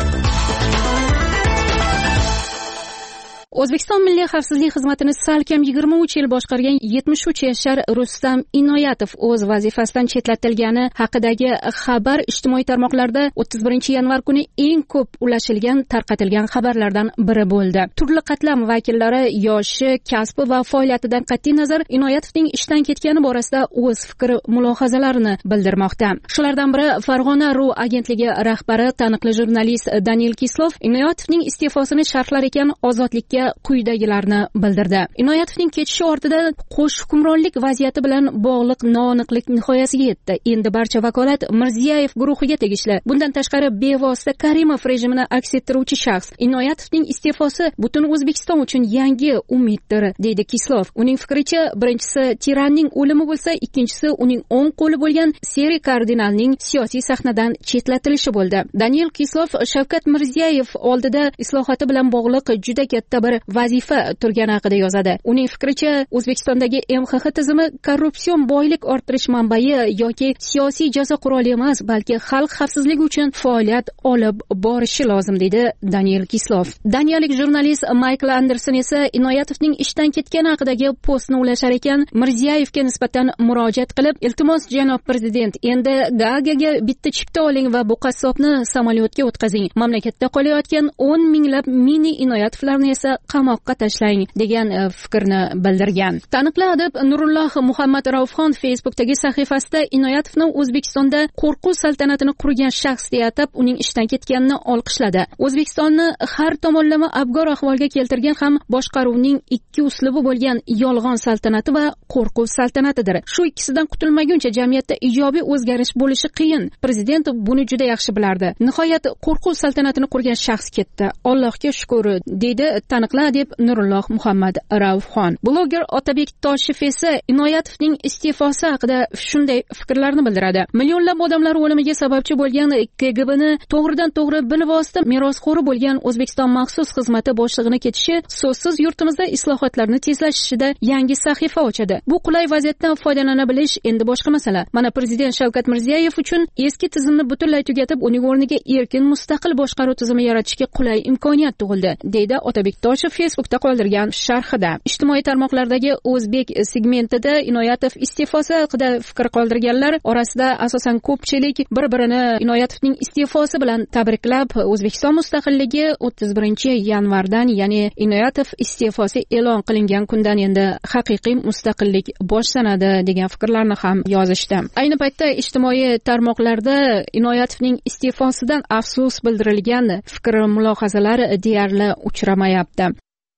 O'zbekiston Milliy xavfsizlik xizmatini salkam 23 yil boshqargan 73 yashar Rustam Inoyatov o'z vazifasidan chetlatilgani haqidagi xabar ijtimoiy tarmoqlarda 31-yanvar kuni eng ko'p ulashilgan, tarqatilgan xabarlardan biri bo'ldi. Turli qatlam vakillari yoshi, kasbi va faoliyatidan qat'iy nazar Inoyatovning ishdan ketgani borasida o'z fikr mulohazalarini bildirmoqda. Shulardan biri Farg'ona.ru agentligi rahbari, taniqli jurnalist Daniel Kislov Inoyatovning iste'fosini sharhlar ekan, Ozodlikka quyidagilarni bildirdi. Inoyatovning ketishi ortidan qo'sh hukmronlik vaziyati bilan bog'liq noaniqlik nihoyasiga yetdi. Endi barcha vakolat Mirziyoyev guruhiga tegishli. Bundan tashqari bevosita Karimov rejimini aks ettiruvchi shaxs Inoyatovning iste'fosi butun O'zbekiston uchun yangi umiddir, deydi Kislov. Uning fikricha, birinchisi tiranning o'limi bo'lsa, ikkinchisi uning o'ng qo'li bo'lgan Sergey Kardinalning siyosiy sahnadan chetlatilishi bo'ldi. Daniel Kislov Shavkat Mirziyoyev oldida islohoti bilan bog'liq juda katta bir vazifa turgani haqida yozadi. Uning fikricha, O'zbekistondagi MXX tizimi korrupsion boylik orttirish manbai yoki siyosiy jazo quroli emas, balki xalq xavfsizligi uchun faoliyat olib borishi lozim, deydi Daniel Kislov. Daniyalik jurnalist Michael Anderson esa Inoyatovning ishdan ketgani haqidagi postni ulashar ekan, Mirziyoyevga nisbatan murojaat qilib, "Iltimos janob prezident, endi Gaagaga bitta chipta oling va bu qassobni samolyotga o'tkazing. Mamlakatda qolayotgan 10 minglab mini Inoyatovlarni esa qamoqqa tashlang", degan fikrni bildirgan. Taniqli adib Nurulloh Muhammad Raufxon Facebook'dagi sahifasida Inoyatovni O'zbekistonda qo'rquv saltanatini qurgan shaxs deya atab, uning ishdan ketganini olqishladi. O'zbekistonni har tomonlama abgor ahvolga keltirgan ham boshqaruvning ikki uslubi bo'lgan yolg'on saltanati va qo'rquv saltanatidir. Shu ikkisidan qutulmaguncha jamiyatda ijobiy o'zgarish bo'lishi qiyin. Prezident buni juda yaxshi bilardi. Nihoyat qo'rquv saltanatini qurgan shaxs ketdi. Allohga shukr, deydi taniqli adib Nurulloh Muhammad Raufxon. Bloger Otabek Toshev esa Inoyatovning iste'fosi haqida shunday fikrlarni bildiradi. Millionlab odamlar o'limiga sababchi bo'lgan KGBni to'g'ridan-to'g'ri bilvosita merosxo'ri bo'lgan O'zbekiston maxsus xizmati boshlig'ining ketishi so'zsiz yurtimizda islohotlarni tezlashishida yangi sahifa ochadi. Bu qulay vaziyatdan foydalana bilish endi boshqa masala. Mana prezident Shavkat Mirziyoyev uchun eski tizimni butunlay tugatib, uning o'rniga erkin mustaqil boshqaruv tizimi yaratishga qulay imkoniyat tug'ildi, deydi Otabek Toshev Facebook'da qoldirgan sharhida. Ijtimoiy tarmoqlardagi o'zbek segmentida Inoyatov iste'fosi haqida fikr qoldirganlar orasida asosan ko'pchilik bir-birini Inoyatovning iste'fosi bilan tabriklab, O'zbekiston mustaqilligi 31-yanvardan, ya'ni Inoyatov iste'fosi e'lon qilingan kundan endi haqiqiy mustaqillik boshlanadi degan fikrlarni ham yozishdi. Ayni paytda ijtimoiy tarmoqlarda Inoyatovning iste'fosidan afsus bildirilgan fikr mulohazalar deyarli uchramayapti.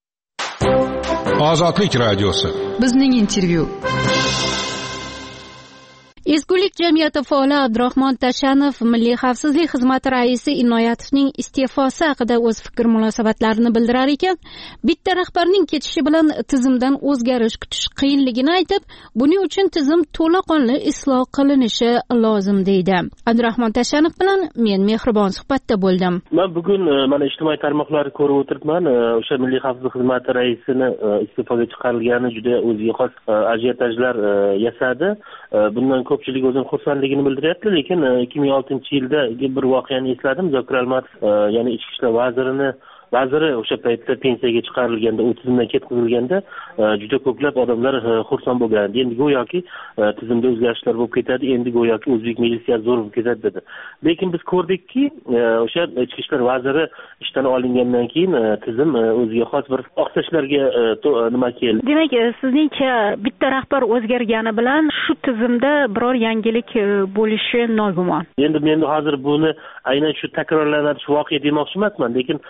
Ozodlik radiosi. Bizning intervyu. Ezgulik jamiyati faoli Abdurahmon Tashanov Milliy xavfsizlik xizmati raisi Inoyatovning iste'fosi haqida o'z fikr munosabatlarini bildirar ekan, bitta rahbarning ketishi bilan tizimdan o'zgarish kutish qiyinligini aytib, buning uchun tizim to'laqonli isloh qilinishi lozim, deydi. Abdurahmon Tashanov bilan men mehribon suhbatda bo'ldim. Men bugun mana ijtimoiy tarmoqlarni ko'rib o'tiribman. O'sha Milliy xavfsizlik xizmati raisini iste'foga chiqarilgani juda o'ziga xos ajiotajlar yasadi. Bundan ko'pchilik o'zini xursandligini bildiryapti, lekin 2006-yilda bir voqeani esladim. Zokir Almatov, ya'ni ichki ishlar vaziri o'sha paytda pensiyaga chiqarilganda, u tizimdan ketkazilganda juda ko'plab odamlar xursand bo'lgan. Endi go'yoki tizimda o'zgarishlar bo'lib ketadi, endi go'yoki o'zbek militsiyasi zo'r bo'lib ketadi dedi. Lekin biz ko'rdikki, o'sha ichki ishlar vaziri ishdan olingandan keyin tizim o'ziga xos bir oqsashlarga nima keldi. Demak, sizningcha bitta rahbar o'zgargani bilan shu tizimda biror yangilik bo'lishi nogumon. Endi men hozir buni aynan shu takrorlanadigan voqea demoqchi emasman, lekin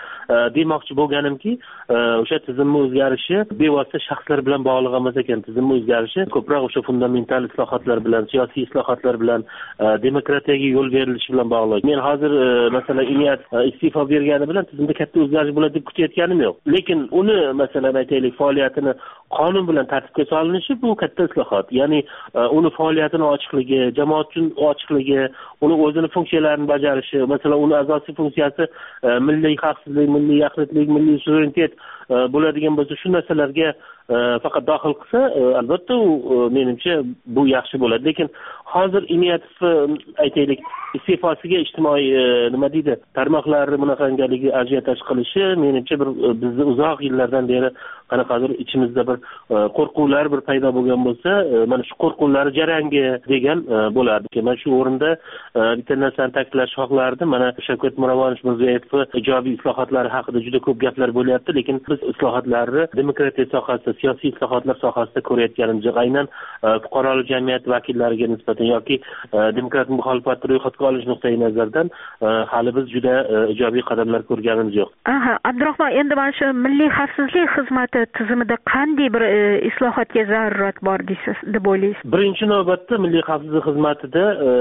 demoqchi bo'lganimki, o'sha tizimni o'zgarishi bevosita shaxslar bilan bog'liq emas ekan. Tizimni o'zgarishi ko'proq o'sha fundamental islohotlar bilan, siyosiy islohotlar bilan, demokratiyaga yo'l berilishi bilan bog'liq. Men hozir masalan Inoyat iste'fo bergani bilan tizimda katta o'zgarish bo'ladi deb kutayotganim yo'q. Lekin uni masalan aytaylik faoliyatini qonun bilan tartibga solinishi bu katta islohot. Ya'ni uni faoliyatini ochiqligi, jamoat uchun ochiqligi, uni o'zini funksiyalarini bajarishi, masalan uni asosiy funksiyasi milliy xavfsizlik, milliy yaxlitlik, milliy suverenitet bo'ladigan bo'lsa, shu narsalarga faqat daxil qilsa, albatta u menimcha bu yaxshi bo'ladi. Lekin hozir Inoyatov aytaylik iste'fosiga ijtimoiy nima deydi, tarmoqlarni bunaqangaligi ajiotaj qilishi menimcha bir bizni uzoq yillardan beri qanaqadir ichimizda bir qo'rquvlar bir paydo bo'lgan bo'lsa, mana shu qo'rquvlar jarangi degan bo'lardi. Men shu o'rinda bitta narsani ta'kidlash xohlardim. Mana Shavkat Mirziyoyev ijobiy islohotlari haqida juda ko'p gaplar bo'lyapti, lekin biz islohotlarni demokratiya sohasida, siyosiy islohotlar sohasida ko'rayotganimiz aynan fuqarolik jamiyati vakillariga nisbatan yoki demokrat muxolifatni ro'yxatga olish nuqtai nazaridan hali biz juda ijobiy qadamlar ko'rganimiz yo'q. Abdurahmon, endi mana shu milliy xavfsizlik xizmati tizimida qanday bir islohotga zarurat bor deysiz, deb o'ylaysiz? Birinchi navbatda milliy xavfsizlik xizmatida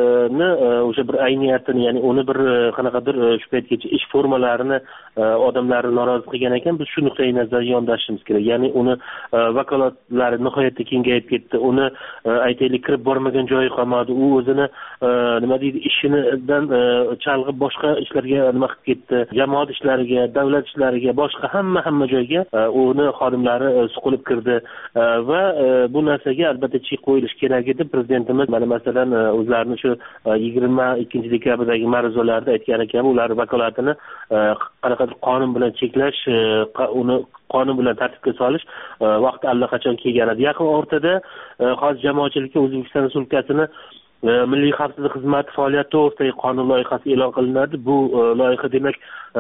o'sha bir ayniyatini, ya'ni uni bir qanaqadir shu paytgacha ish formalarini odamlarni norozi qilgan ekan, biz shu nuqtai nazardan yondashishimiz kerak. Ya'ni uni vakolatlari nihoyatda kengayib ketdi. Uni aytaylik kirib bormagan joyi qolmadi. U o'zini nima deydi, ishinidan chalg'ib boshqa ishlarga nima qilib ketdi. Jamoat ishlariga, davlat ishlariga, boshqa hamma joyga uni xodimlari suqilib kirdi va bu narsaga albatta chek qo'yilishi kerak edi. Prezidentimiz mana masalan o'zlarini shu 22 dekabrdagi ma'ruzalarida aytgan ekan, ular vakolatini qanaqadir qonun bilan cheklash, uni qonun bilan tartibga solish vaqti allaqachon kelgan edi. Yaqin o'rtada hozir jamoatchilikka O'zbekiston Respublikasini milliy xavfsizlik xizmati faoliyati to'g'risidagi qonun loyihasi e'lon qilinadi. Bu loyiha demak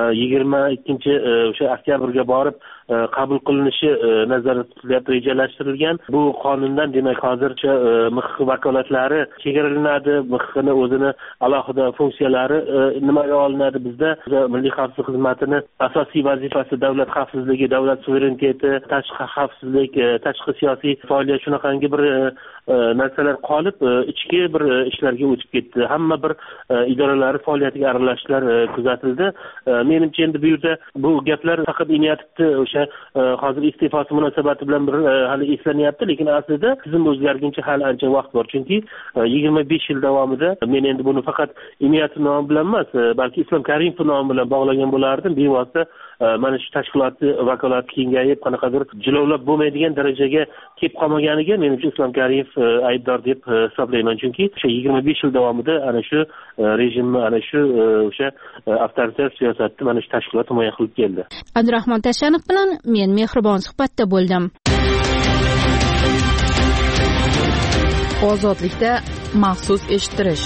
22 o'sha oktyabrga borib qabul qilinishi nazarda tutilyapti, rejalashtirilgan. Bu qonundan demak hozircha MXX vakolatlari chegaralanadi, MXXni o'zini alohida funksiyalari nimaga olinadi. Bizda milliy xavfsizlik xizmatini asosiy vazifasi davlat xavfsizligi, davlat suvereniteti, tashqi xavfsizlik, tashqi siyosiy faoliyat, shunaqangi bir narsalar qolib, ichki bir ishlarga o'tib ketdi. Hamma bir idoralari faoliyatiga aralashishlar kuzatildi. Menimcha endi bu yerda bu gaplar faqat Inoyatovni o'sha hozir iste'fosi munosabati bilan bir hali eslanyapti, lekin aslida tizim o'zgarguncha hali ancha vaqt bor. Chunki 25 yil davomida men endi buni faqat Inoyatov nomi bilan emas, balki Islom Karimov nomi bilan bog'lagan bo'lardim. Bevosita mana shu tashkilotni vakolati kengayib, qanaqadir jilovlab bo'lmaydigan darajaga kelib qolmaganiga menimcha Islom Karimov aybdor deb hisoblayman. Chunki o'sha 25 yil davomida ana shu rejimni, ana shu o'sha avtoritar siyosatni mana shu tashkilot himoya qilib keldi. Abdurahmon Tashanov bilan men mehribon suhbatda bo'ldim. Ozodlikda maxsus eshittirish.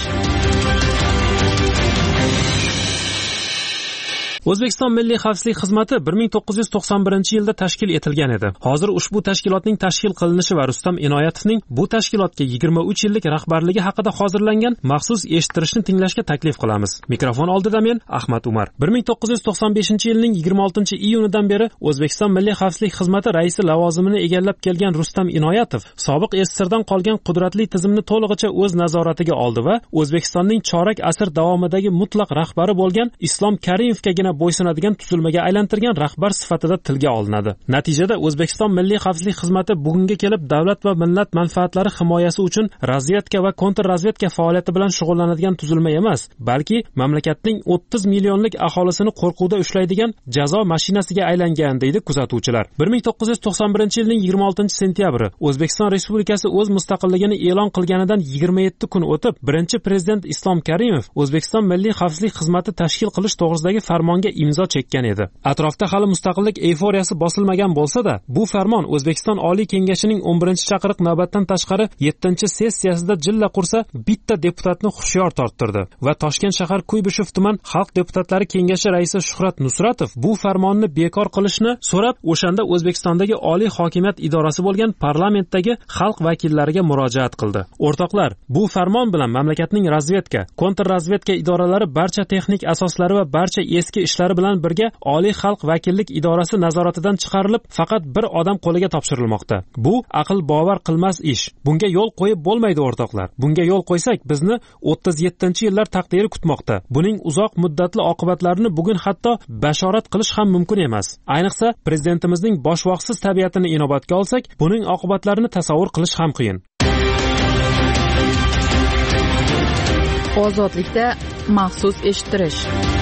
O'zbekiston Milliy xavfsizlik xizmati 1991-yilda tashkil etilgan edi. Hozir ushbu tashkilotning tashkil qilinishi va Rustam Inoyatovning bu tashkilotga 23 yillik rahbarligi haqida hozirlangan maxsus eshittirishni tinglashga taklif qilamiz. Mikrofon oldida men Ahmad Umar. 1995-yilning 26-iyunidan beri O'zbekiston Milliy xavfsizlik xizmati raisi lavozimini egallab kelgan Rustam Inoyatov sobiq SSRdan qolgan qudratli tizimni to'lig'icha o'z nazoratiga oldi va O'zbekistonning chorak asr davomidagi mutlaq rahbari bo'lgan Islom Karimovga bo'ysunadigan tuzilmaga aylantirgan rahbar sifatida tilga olinadi. Natijada O'zbekiston Milliy xavfsizlik xizmati bugunga kelib davlat va millat manfaatlari himoyasi uchun razvedka va kontrrazvedka faoliyati bilan shug'ullanadigan tuzilma emas, balki mamlakatning 30 millionlik aholisini qo'rquvda ushlaydigan jazo mashinasiga aylangan, deydi kuzatuvchilar. 1991-yilning 26-sentyabri O'zbekiston Respublikasi o'z mustaqilligini e'lon qilganidan 27 kun o'tib, birinchi prezident Islom Karimov O'zbekiston Milliy xavfsizlik xizmati tashkil qilish to'g'risidagi farmonga imzo chekkan edi. Atrofda hali mustaqillik eyforiyasi bosilmagan bo'lsa-da, bu farmon O'zbekiston Oliy Kengashining 11-chaqiriq navbatdan tashqari 7-sessiyasida jilla qursa bitta deputatni hushyor torttirdi va Toshkent shahar Kuybushev tuman xalq deputatlari kengashi raisi Shuhrat Nusratov bu farmonni bekor qilishni so'rab, o'shanda O'zbekistondagi oliy hokimiyat idorasi bo'lgan parlamentdagi xalq vakillariga murojaat qildi. O'rtoqlar, bu farmon bilan mamlakatning razvedka, kontrrazvedka idoralari barcha texnik asoslari va barcha eski ishlari bilan birga Oliy xalq vakillik idorasi nazoratidan chiqarilib, faqat bir odam qo'liga topshirilmoqda. Bu aql bovar qilmas ish. Bunga yo'l qo'yib bo'lmaydi o'rtoqlar. Bunga yo'l qo'ysak, bizni 37-yillar taqdiri kutmoqda. Buning uzoq muddatli oqibatlarini bugun hatto bashorat qilish ham mumkin emas. Ayniqsa, prezidentimizning boshvoqsiz tabiatini inobatga olsak, buning oqibatlarini tasavvur qilish ham qiyin. Ozodlikda maxsus eshittirish.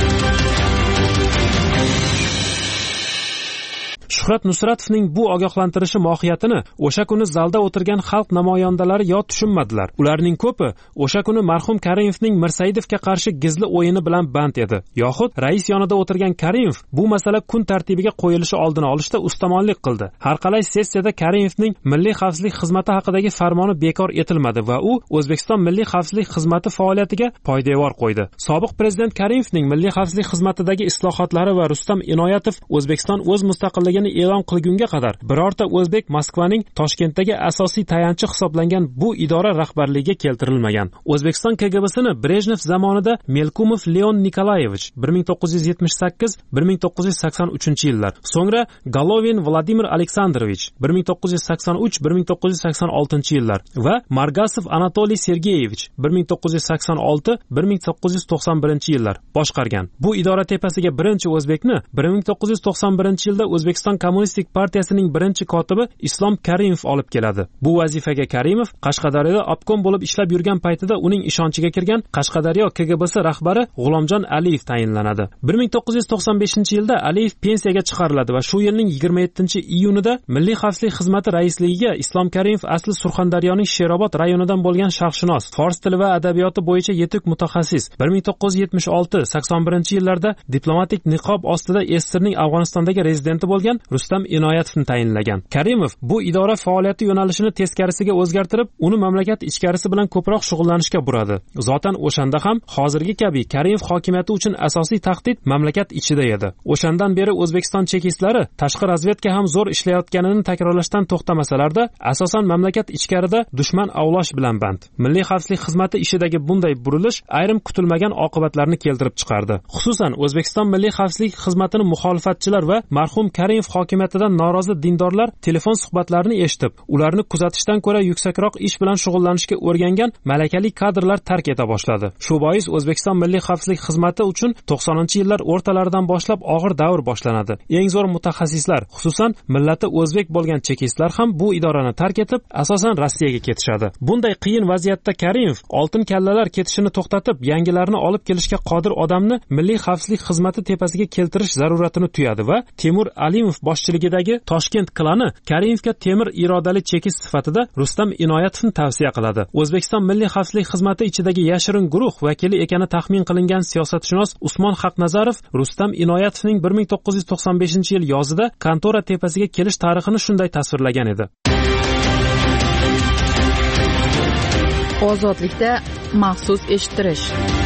Shuhrat Nusratovning bu ogohlantirishi mohiyatini o'sha kuni zalda o'tirgan xalq namoyandalari yo tushunmadilar. Ularning ko'pi o'sha kuni marhum Karimovning Mirsaidovga qarshi gizli o'yini bilan band edi. Yoxud rais yonida o'tirgan Karimov bu masala kun tartibiga qo'yilishi oldini olishda ustamonlik qildi. Har qalay sessiyada Karimovning Milliy xavfsizlik xizmati haqidagi farmoni bekor etilmadi va u O'zbekiston Milliy xavfsizlik xizmati faoliyatiga poydevor qo'ydi. Sobiq prezident Karimovning Milliy xavfsizlik xizmatidagi islohotlari va Rustam Inoyatov O'zbekiston o'z mustaqilligini e'lon qilgunga qadar birorta o'zbek Moskvaning Toshkentdagi asosiy tayanchi hisoblangan bu idora rahbarligiga keltirilmagan. O'zbekiston KGBsini Brejnev zamonida Melkumov Leon Nikolayevich 1978-1983-yillar, so'ngra Golovin Vladimir Aleksandrovich 1983-1986-yillar va Margasov Anatoliy Sergeyevich 1986-1991-yillar boshqargan. Bu idora tepasiga birinchi o'zbekni 1991-yilda O'zbekiston Kommunistik partiyasining birinchi kotibi Islom Karimov olib keladi. Bu vazifaga Karimov Qashqadaryoda obkom bo'lib ishlab yurgan paytida uning ishonchiga kirgan Qashqadaryo KGBsi rahbari G'ulomjon Aliyev tayinlanadi. 1995-yilda Aliyev pensiyaga chiqariladi va shu yilning 27-iyunida Milliy xavfsizlik xizmati raisligiga Islom Karimov asli Surxondaryoning Sherobod rayonidan bo'lgan sharqshunos, fors tili va adabiyoti bo'yicha yetuk mutaxassis, 1976-81-yillarda diplomatik niqob ostida SSRning Afg'onistondagi rezidenti bo'lgan Rustam Inoyatovni tayinlagan. Karimov bu idora faoliyati yo'nalishini teskarisiga o'zgartirib, uni mamlakat ichkarisi bilan ko'proq shug'ullanishga buradi. Zotan o'shanda ham hozirgi kabi Karimov hokimiyati uchun asosiy tahdid mamlakat ichida edi. O'shandan beri O'zbekiston chekistlari tashqi razvedka ham zo'r ishlayotganini takrorlashdan to'xtamasalarda, asosan mamlakat ichkarida dushman avlash bilan band. Milliy xavfsizlik xizmati ishidagi bunday burilish ayrim kutilmagan oqibatlarni keltirib chiqardi. Xususan, O'zbekiston Milliy xavfsizlik xizmatini muxolifatchilar va marhum Karimov hokimiyatidan norozi dindorlar telefon suhbatlarini eshitib, ularni kuzatishdan ko'ra yuksakroq ish bilan shug'ullanishga o'rgangan malakali kadrlar tark eta boshladi. Shu bois O'zbekiston Milliy xavfsizlik xizmati uchun 90-yillar o'rtalaridan boshlab og'ir davr boshlanadi. Eng zo'r mutaxassislar, xususan millati o'zbek bo'lgan chekistlar ham bu idorani tark etib, asosan Rossiyaga ketishadi. Bunday qiyin vaziyatda Karimov oltin kallalar ketishini to'xtatib, yangilarni olib kelishga qodir odamni Milliy xavfsizlik xizmati tepasiga keltirish zaruratini tuyadi va Temur Alimov boshchiligidagi Toshkent klani Karimovga temir irodali chekist sifatida Rustam Inoyatovni tavsiya qiladi. O'zbekiston Milliy xavfsizlik xizmati ichidagi yashirin guruh vakili ekani taxmin qilingan siyosatshunos Usmon Haqnazarov Rustam Inoyatovning 1995-yil yozida kontora tepasiga kelish tarixini shunday tasvirlagan edi. Ozodlikda maxsus eshittirish.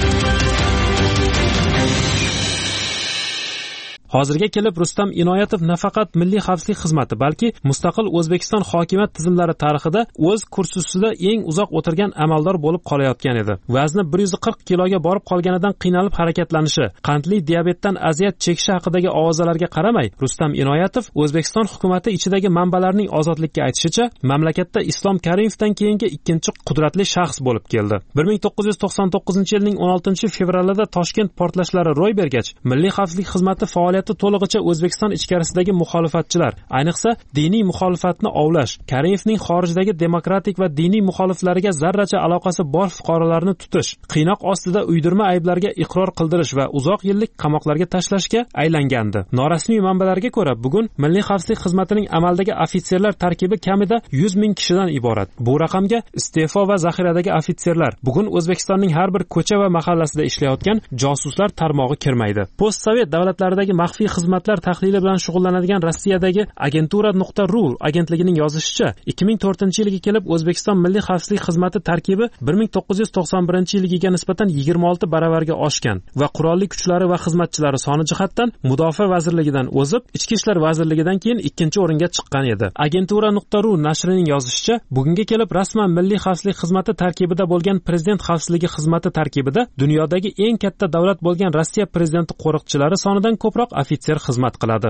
Hozirga kelib Rustam Inoyatov nafaqat Milliy xavfsizlik xizmati, balki mustaqil O'zbekiston hokimiyat tizimlari tarixida o'z kursisida eng uzoq o'tirgan amaldor bo'lib qolayotgan edi. Vazni 140 kiloga borib qolganidan qiynalib harakatlanishi, qandli diabetdan aziyat chekishi haqidagi ovozalarga qaramay, Rustam Inoyatov O'zbekiston hukumatı ichidagi manbalarning ozodlikka aytishicha, mamlakatda Islom Karimovdan keyingi ikkinchi qudratli shaxs bo'lib keldi. 1999-yilning 16-fevralida Toshkent portlashlari ro'y bergach, Milliy xavfsizlik xizmati faoliyati to'lig'icha O'zbekiston ichkarisidagi muxolifatchilar, ayniqsa diniy muxolifatni ovlash, Karimovning xorijdagi demokratik va diniy muxoliflariga zarracha aloqasi bor fuqarolarni tutish, qiynoq ostida uydirma ayblarga iqror qildirish va uzoq yillik qamoqlarga tashlashga aylangandi. Norasmiy manbalarga ko'ra, bugun Milliy xavfsizlik xizmatining amaldagi ofitserlar tarkibi kamida 100 ming kishidan iborat. Bu raqamga iste'fo va zaxiradagi ofitserlar, bugun O'zbekistonning har bir ko'cha va mahallasida ishlayotgan josuslar tarmog'i kirmaydi. Postsovet davlatlaridagi maxfiy xizmatlar tahlili bilan shug'ullanadigan Rossiyadagi agentura.ru agentligining yozishicha, 2004-yilga kelib O'zbekiston Milliy xavfsizlik xizmati tarkibi 1991-yilgiga nisbatan 26 baravarga oshgan va qurolli kuchlari va xizmatchilari soni jihatdan Mudofaa vazirligidan o'zib, Ichki ishlar vazirligidan keyin ikkinchi o'ringa chiqqan edi. Agentura.ru nashrining yozishicha, bugunga kelib rasman Milliy xavfsizlik xizmati tarkibida bo'lgan Prezident xavfsizligi xizmati tarkibida dunyodagi eng katta davlat bo'lgan Rossiya prezidenti qo'riqchilari sonidan ko'proq ofitser xizmat qiladi.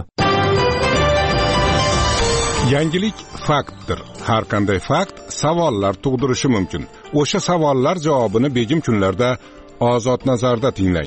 Yangilik faktdir. Har qanday fakt savollar tug'dirishi mumkin. O'sha savollar javobini begim kunlarda Ozod nazarda tinglang.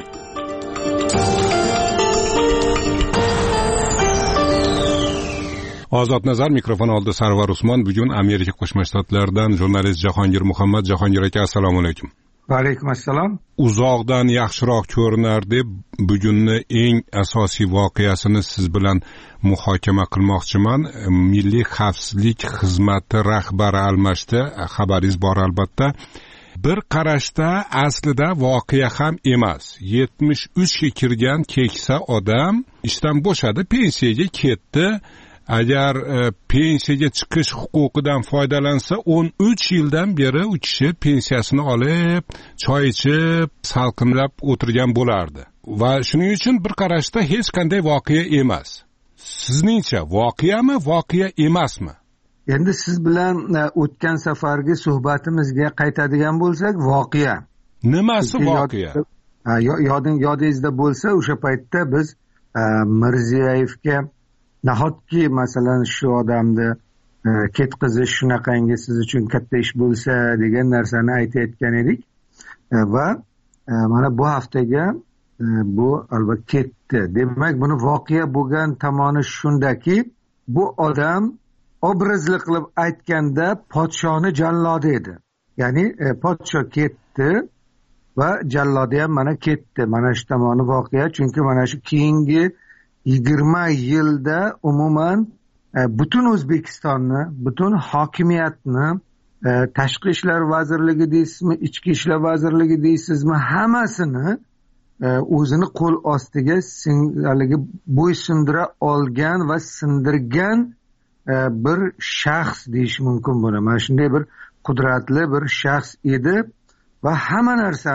Ozod nazar mikrofon oldi Sarvar Usmon. Bugun Amerika Qo'shma Shtatlaridan jurnalist Jahongir Muhammad. Jahongir aka, assalomu alaykum. Va alaykum assalom. Uzoqdan yaxshiroq ko'rinar deb bugunni eng asosiy voqeasini siz bilan muhokama qilmoqchiman. Milliy xavfsizlik xizmati rahbari almashdi. Xabaringiz bor albatta. Bir qarashda aslida voqea ham emas. 73 ga kirgan keksa odam ishdan bo'shadi, pensiyaga ketdi. Agar pensiyaga chiqish huquqidan foydalansa 13 yildan beri u kishi pensiyasini olib, choy ichib, salqinlab o'tirgan bo'lardi. Va shuning uchun bir qarashda hech qanday voqea emas. Sizningcha voqeami, voqea emasmi? Endi siz bilan o'tgan safargi suhbatimizga qaytadigan bo'lsak, voqea. Nimasi voqea? Yodingizda bo'lsa, o'sha paytda biz Mirziyoyevga nahotki masalan shu odamni ketqizish shunaqangi siz uchun katta ish bo'lsa degan narsani aytayotgan edik va mana bu haftaga bu albatta ketdi. Demak, buni voqea bo'lgan tomoni shundaki, bu odam obrazli qilib aytganda podshoni jallodi edi. Ya'ni podsho ketdi va jallodi ham mana ketdi. Mana shu tomoni voqea, chunki mana shu keyingi 20 yilda umuman butun O'zbekistonni, butun hokimiyatni, tashqi ishlar vazirligi deysizmi, ichki ishlar vazirligi deysizmi, hammasini o'zini qo'l ostiga bo'ysundira olgan va sindirgan bir shaxs deyish mumkin buni. Mana shunday bir qudratli bir shaxs edi va hamma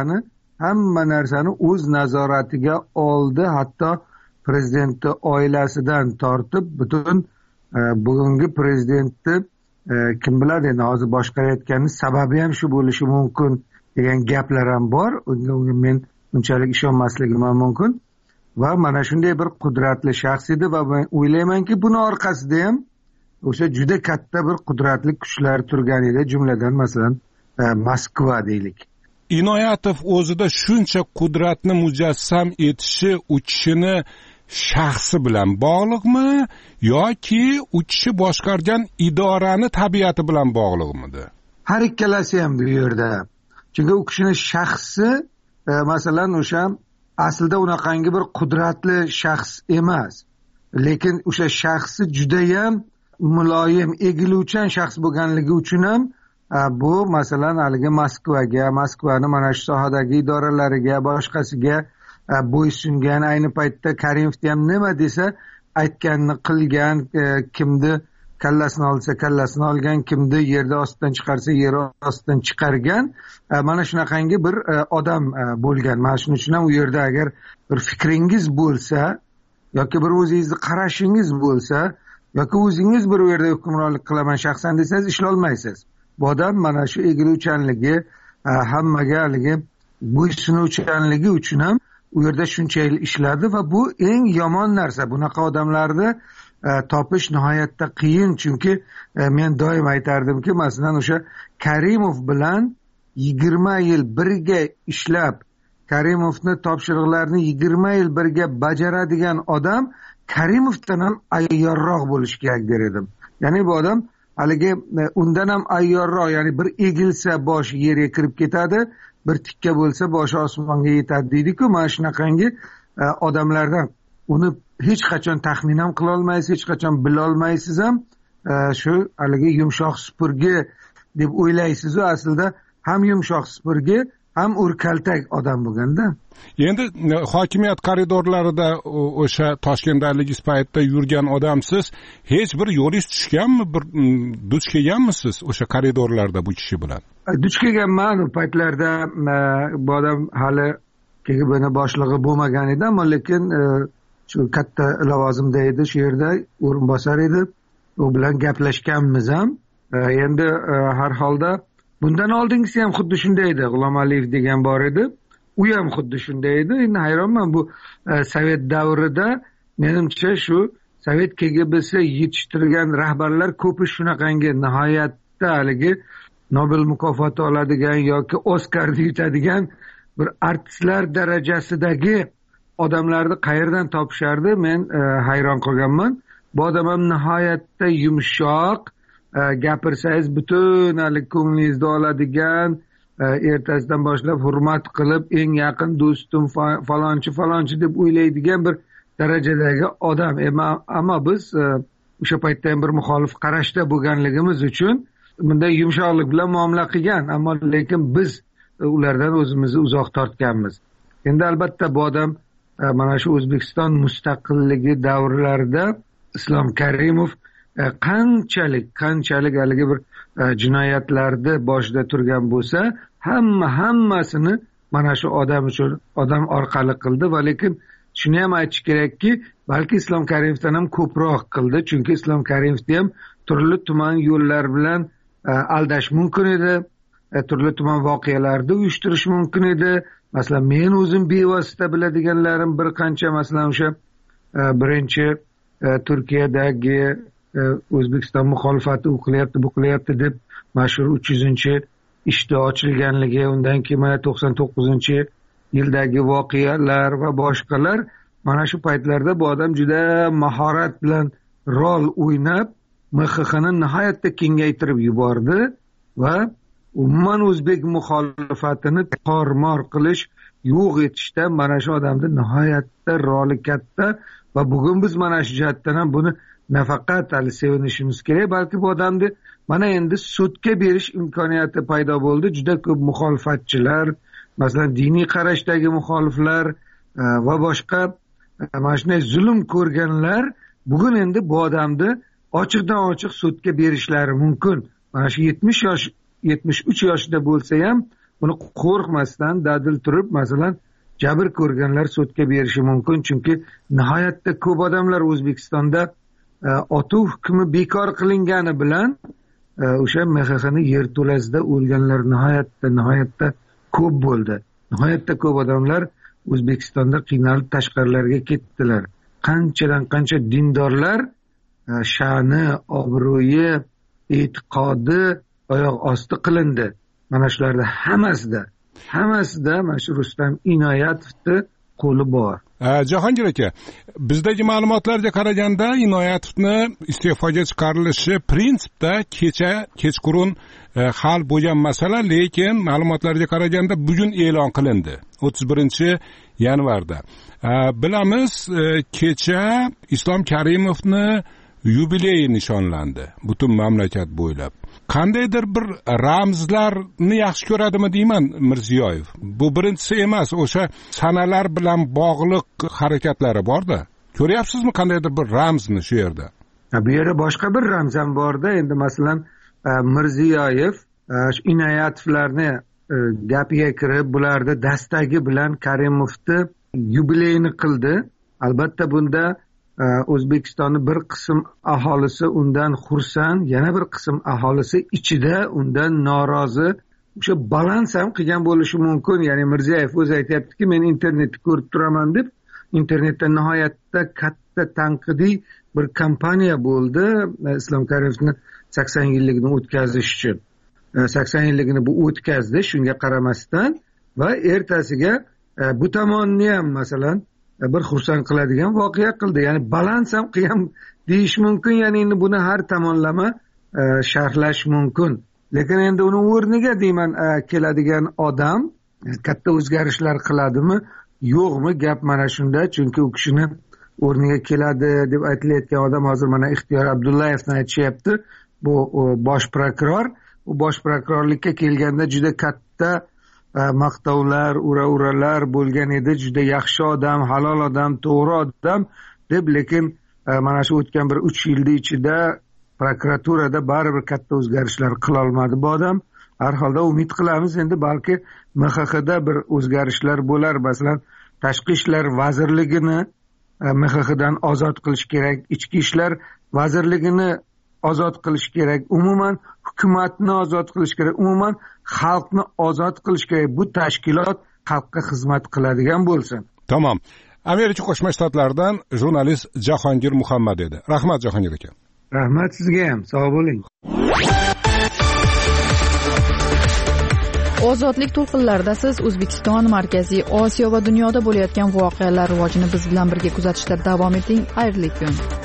narsani o'z nazoratiga oldi. Hatto prezidentni oilasidan tortib butun bugungi prezidentni kim biladi, endi hozir boshqarayotgani sababi ham shu bo'lishi mumkin degan gaplar ham bor. Unga men unchalik ishonmasligim ham mumkin. Va mana shunday bir qudratli shaxs edi va men o'ylaymanki, buni orqasida ham o'sha juda katta bir qudratli kuchlar turgan edi, jumladan masalan Moskva deylik. Inoyatov o'zida shuncha qudratni mujassam etishi u kishini shaxsi bilan bog'liqmi yoki u kishi boshqargan idorani tabiati bilan bog'liqmidi? Har ikkalasi ham bu yerda. Chunki u kishining shaxsi masalan o'sha aslida unaqangi bir qudratli shaxs emas. Lekin o'sha shaxsi juda ham muloyim, egiluvchan shaxs bo'lganligi uchun ham bu masalan haligi Moskvani mana shu sohadagi idoralariga, boshqasiga bo'ysungan. Ayni paytda Karimovda ham nima desa aytganini qilgan, kimni kallasini olsa kallasini olgan, kimni yerda ostidan chiqarsa yer ostidan chiqargan, mana shunaqangi bir odam bo'lgan. Mana shuning uchun ham u yerda agar bir fikringiz bo'lsa yoki bir o'zingizni qarashingiz bo'lsa yoki o'zingiz bir yerda hukmronlik qilaman shaxsan desangiz ishlolmaysiz. Bu odam mana shu egiluvchanligi, hammaga haligi bo'ysunuvchanligi uchun ham u yerda shuncha yil ishladi va bu eng yomon narsa. Bunaqa odamlarni topish nihoyatda qiyin. Chunki men doim aytardimki, masalan o'sha Karimov bilan 20 yil birga ishlab, Karimovni topshiriqlarini 20 yil birga bajaradigan odam Karimovdan ham ayyorroq bo'lishi kerak der edim. Ya'ni bu odam haligi undan ham ayyorroq, ya'ni bir egilsa boshi yerga kirib ketadi, bir tikka bo'lsa boshi osmonga yetadi deydi-ku. Mana shunaqangi odamlardan uni hech qachon taxmin ham qila olmaysiz, hech qachon bila olmaysiz ham. Shu haligi yumshoq supurgi deb o'ylaysiz, aslida ham yumshoq supurgi ham urkaltak odam bo'lganda. Endi hokimiyat koridorlarida o'sha Toshkentdagi paytda yurgan odamsiz, hech bir yo'lingiz tushganmi, bir duch kelganmisiz o'sha koridorlarda bu kishi bilan? Duch kelganman. U paytlarda bu odam hali KGBni boshlig'i bo'lmagan edi, ammo lekin shu katta lavozimda edi, shu yerda o'rinbosar edi. U bilan gaplashganmiz ham. Endi har holda bundan oldingisi ham xuddi shunday edi. G'ulom Aliyev degan bor edi. U ham xuddi shunday edi. Endi hayronman, bu sovet davrida menimcha shu sovet KGBsi yetishtirgan rahbarlar ko'pi shunaqangi nihoyatda haligi Nobel mukofoti oladigan yoki Oskarni yutadigan bir artistlar darajasidagi odamlarni qayerdan topishardi? Men hayron qolganman. Bu odam ham nihoyatda yumshoq, gapirsangiz butun ko'nglingizni oladigan, ertasidan boshlab hurmat qilib eng yaqin do'stim falonchi deb o'ylaydigan bir darajadagi odam. Ammo biz o'sha paytda ham bir muxolif qarashda bo'lganligimiz uchun bunday yumshoqlik bilan muomala qilgan, ammo lekin biz ulardan o'zimizni uzoq tortganmiz. Endi albatta bu odam mana shu O'zbekiston mustaqilligi davrlarida Islom Karimov qanchalik haligi bir jinoyatlarni boshida turgan bo'lsa, hammasini mana shu odam orqali qildi. Va lekin shuni ham aytish kerakki, balki Islom Karimovdan ham ko'proq qildi, chunki Islom Karimovni ham turli tuman yo'llar bilan aldash mumkin edi, turli tuman voqealarni uyushtirish mumkin edi. Masalan, men o'zim bevosita biladiganlarim bir qancha, masalan o'sha birinchi Turkiyadagi O'zbekiston muxolifati u qilyapti, bu qilyapti deb mashhur 300-ishda ochilganligi, undan keyin mana 99-yildagi voqealar va boshqalar, mana shu paytlarda bu odam juda mahorat bilan rol o'ynab MXXni nihoyatda kengaytirib yubordi va umuman o'zbek muxolifatini tormor qilish, yo'q etishda mana shu odamni nihoyatda roli katta. Va bugun biz mana shu jihatdan ham buni nafaqat sevinishimiz kerak, balki bu odamni mana endi sudga berish imkoniyati paydo bo'ldi. Juda ko'p muxolifatchilar, masalan diniy qarashdagi muxoliflar va boshqa mana shunday zulm ko'rganlar bugun endi bu odamni ochiqdan ochiq sudga berishlari mumkin. Mana shu 73 yoshida bo'lsa ham buni qo'rqmasdan dadil turib, masalan jabr ko'rganlar sudga berishi mumkin, chunki nihoyatda ko'p odamlar O'zbekistonda otuv hukmi bekor qilingani bilan o'sha MXXni yerto'lasida o'lganlar nihoyatda ko'p bo'ldi. Nihoyatda ko'p odamlar O'zbekistonda qiynalib tashqarilarga ketdilar. Qanchadan qancha dindorlar sha'ni, obro'yi, e'tiqodi oyoq osti qilindi. Mana shularda hammasida mana shu Rustam Inoyatovni qo'li bor. Jahongir aka, bizdagi ma'lumotlarga qaraganda Inoyatovni iste'foga chiqarilishi prinsipda kechqurun hal bo'lgan masala, lekin ma'lumotlarga qaraganda bugun e'lon qilindi, 31-yanvarda. Bilamiz, kecha Islom Karimovni yubileyi nishonlandi butun mamlakat bo'ylab. Qandaydir bir ramzlarni yaxshi ko'radimi deyman Mirziyoyev. Bu birinchisi emas, o'sha sanalar bilan bog'liq harakatlari bor-da. Ko'ryapsizmi qandaydir bir ramzni shu yerda? Bu yerda boshqa bir ramz ham bor-da. Endi masalan Mirziyoyev Inoyatovlarni gapiga kirib, bularni dastagi bilan Karimovni yubileyini qildi. Albatta bunda O'zbekistonning bir qism aholisi undan xursand, yana bir qism aholisi ichida undan norozi. O'sha balans ham qilgan bo'lishi mumkin. Ya'ni Mirziyoyev o'zi aytayaptiki, men internetni ko'rib turaman deb, internetda nihoyatda katta tanqidiy bir kampaniya bo'ldi Islom Karimovni 80 yilligini o'tkazish uchun. 80 yilligini bu o'tkazdi, shunga qaramasdan, va ertasiga bu tomonni ham masalan bir xursand qiladigan voqea qildi. Ya'ni balans ham qilgan deyish mumkin. Ya'ni endi buni har tomonlama sharhlash mumkin. Lekin endi uni o'rniga deyman keladigan odam katta o'zgarishlar qiladimi, yo'qmi, gap mana shunda. Chunki u kishini o'rniga keladi deb aytilayotgan odam hozir mana Ixtiyor Abdullayevni aytishyapti. Bu bosh prokuror. U bosh prokurorlikka kelganda juda katta maqtovlar uralar bo'lgan edi, juda yaxshi odam, halol odam, to'g'ri odam deb, lekin mana shu o'tgan bir 3 yilning ichida prokuraturada baribir katta o'zgarishlar qilolmadi bu odam. Har holda umid qilamiz, endi balki MXXda bir o'zgarishlar bo'lar. Masalan, Tashqi ishlar vazirligini MXXdan ozod qilish kerak, Ichki ishlar vazirligini ozod qilish kerak, umuman hukumatni ozod qilish kerak, umuman xalqni ozod qilish kerak. Bu tashkilot xalqqa xizmat qiladigan bo'lsin. Tamam. Amerika Qo'shma Shtatlaridan jurnalist Jahongir Muhammad edi. Rahmat Jahongir aka. Rahmat sizga ham. Sog' bo'ling. Ozodlik to'lqinlarida siz O'zbekiston, Markaziy Osiyo va dunyoda bo'layotgan voqealar rivojini biz bilan birga kuzatishda davom eting. Xayrli kun.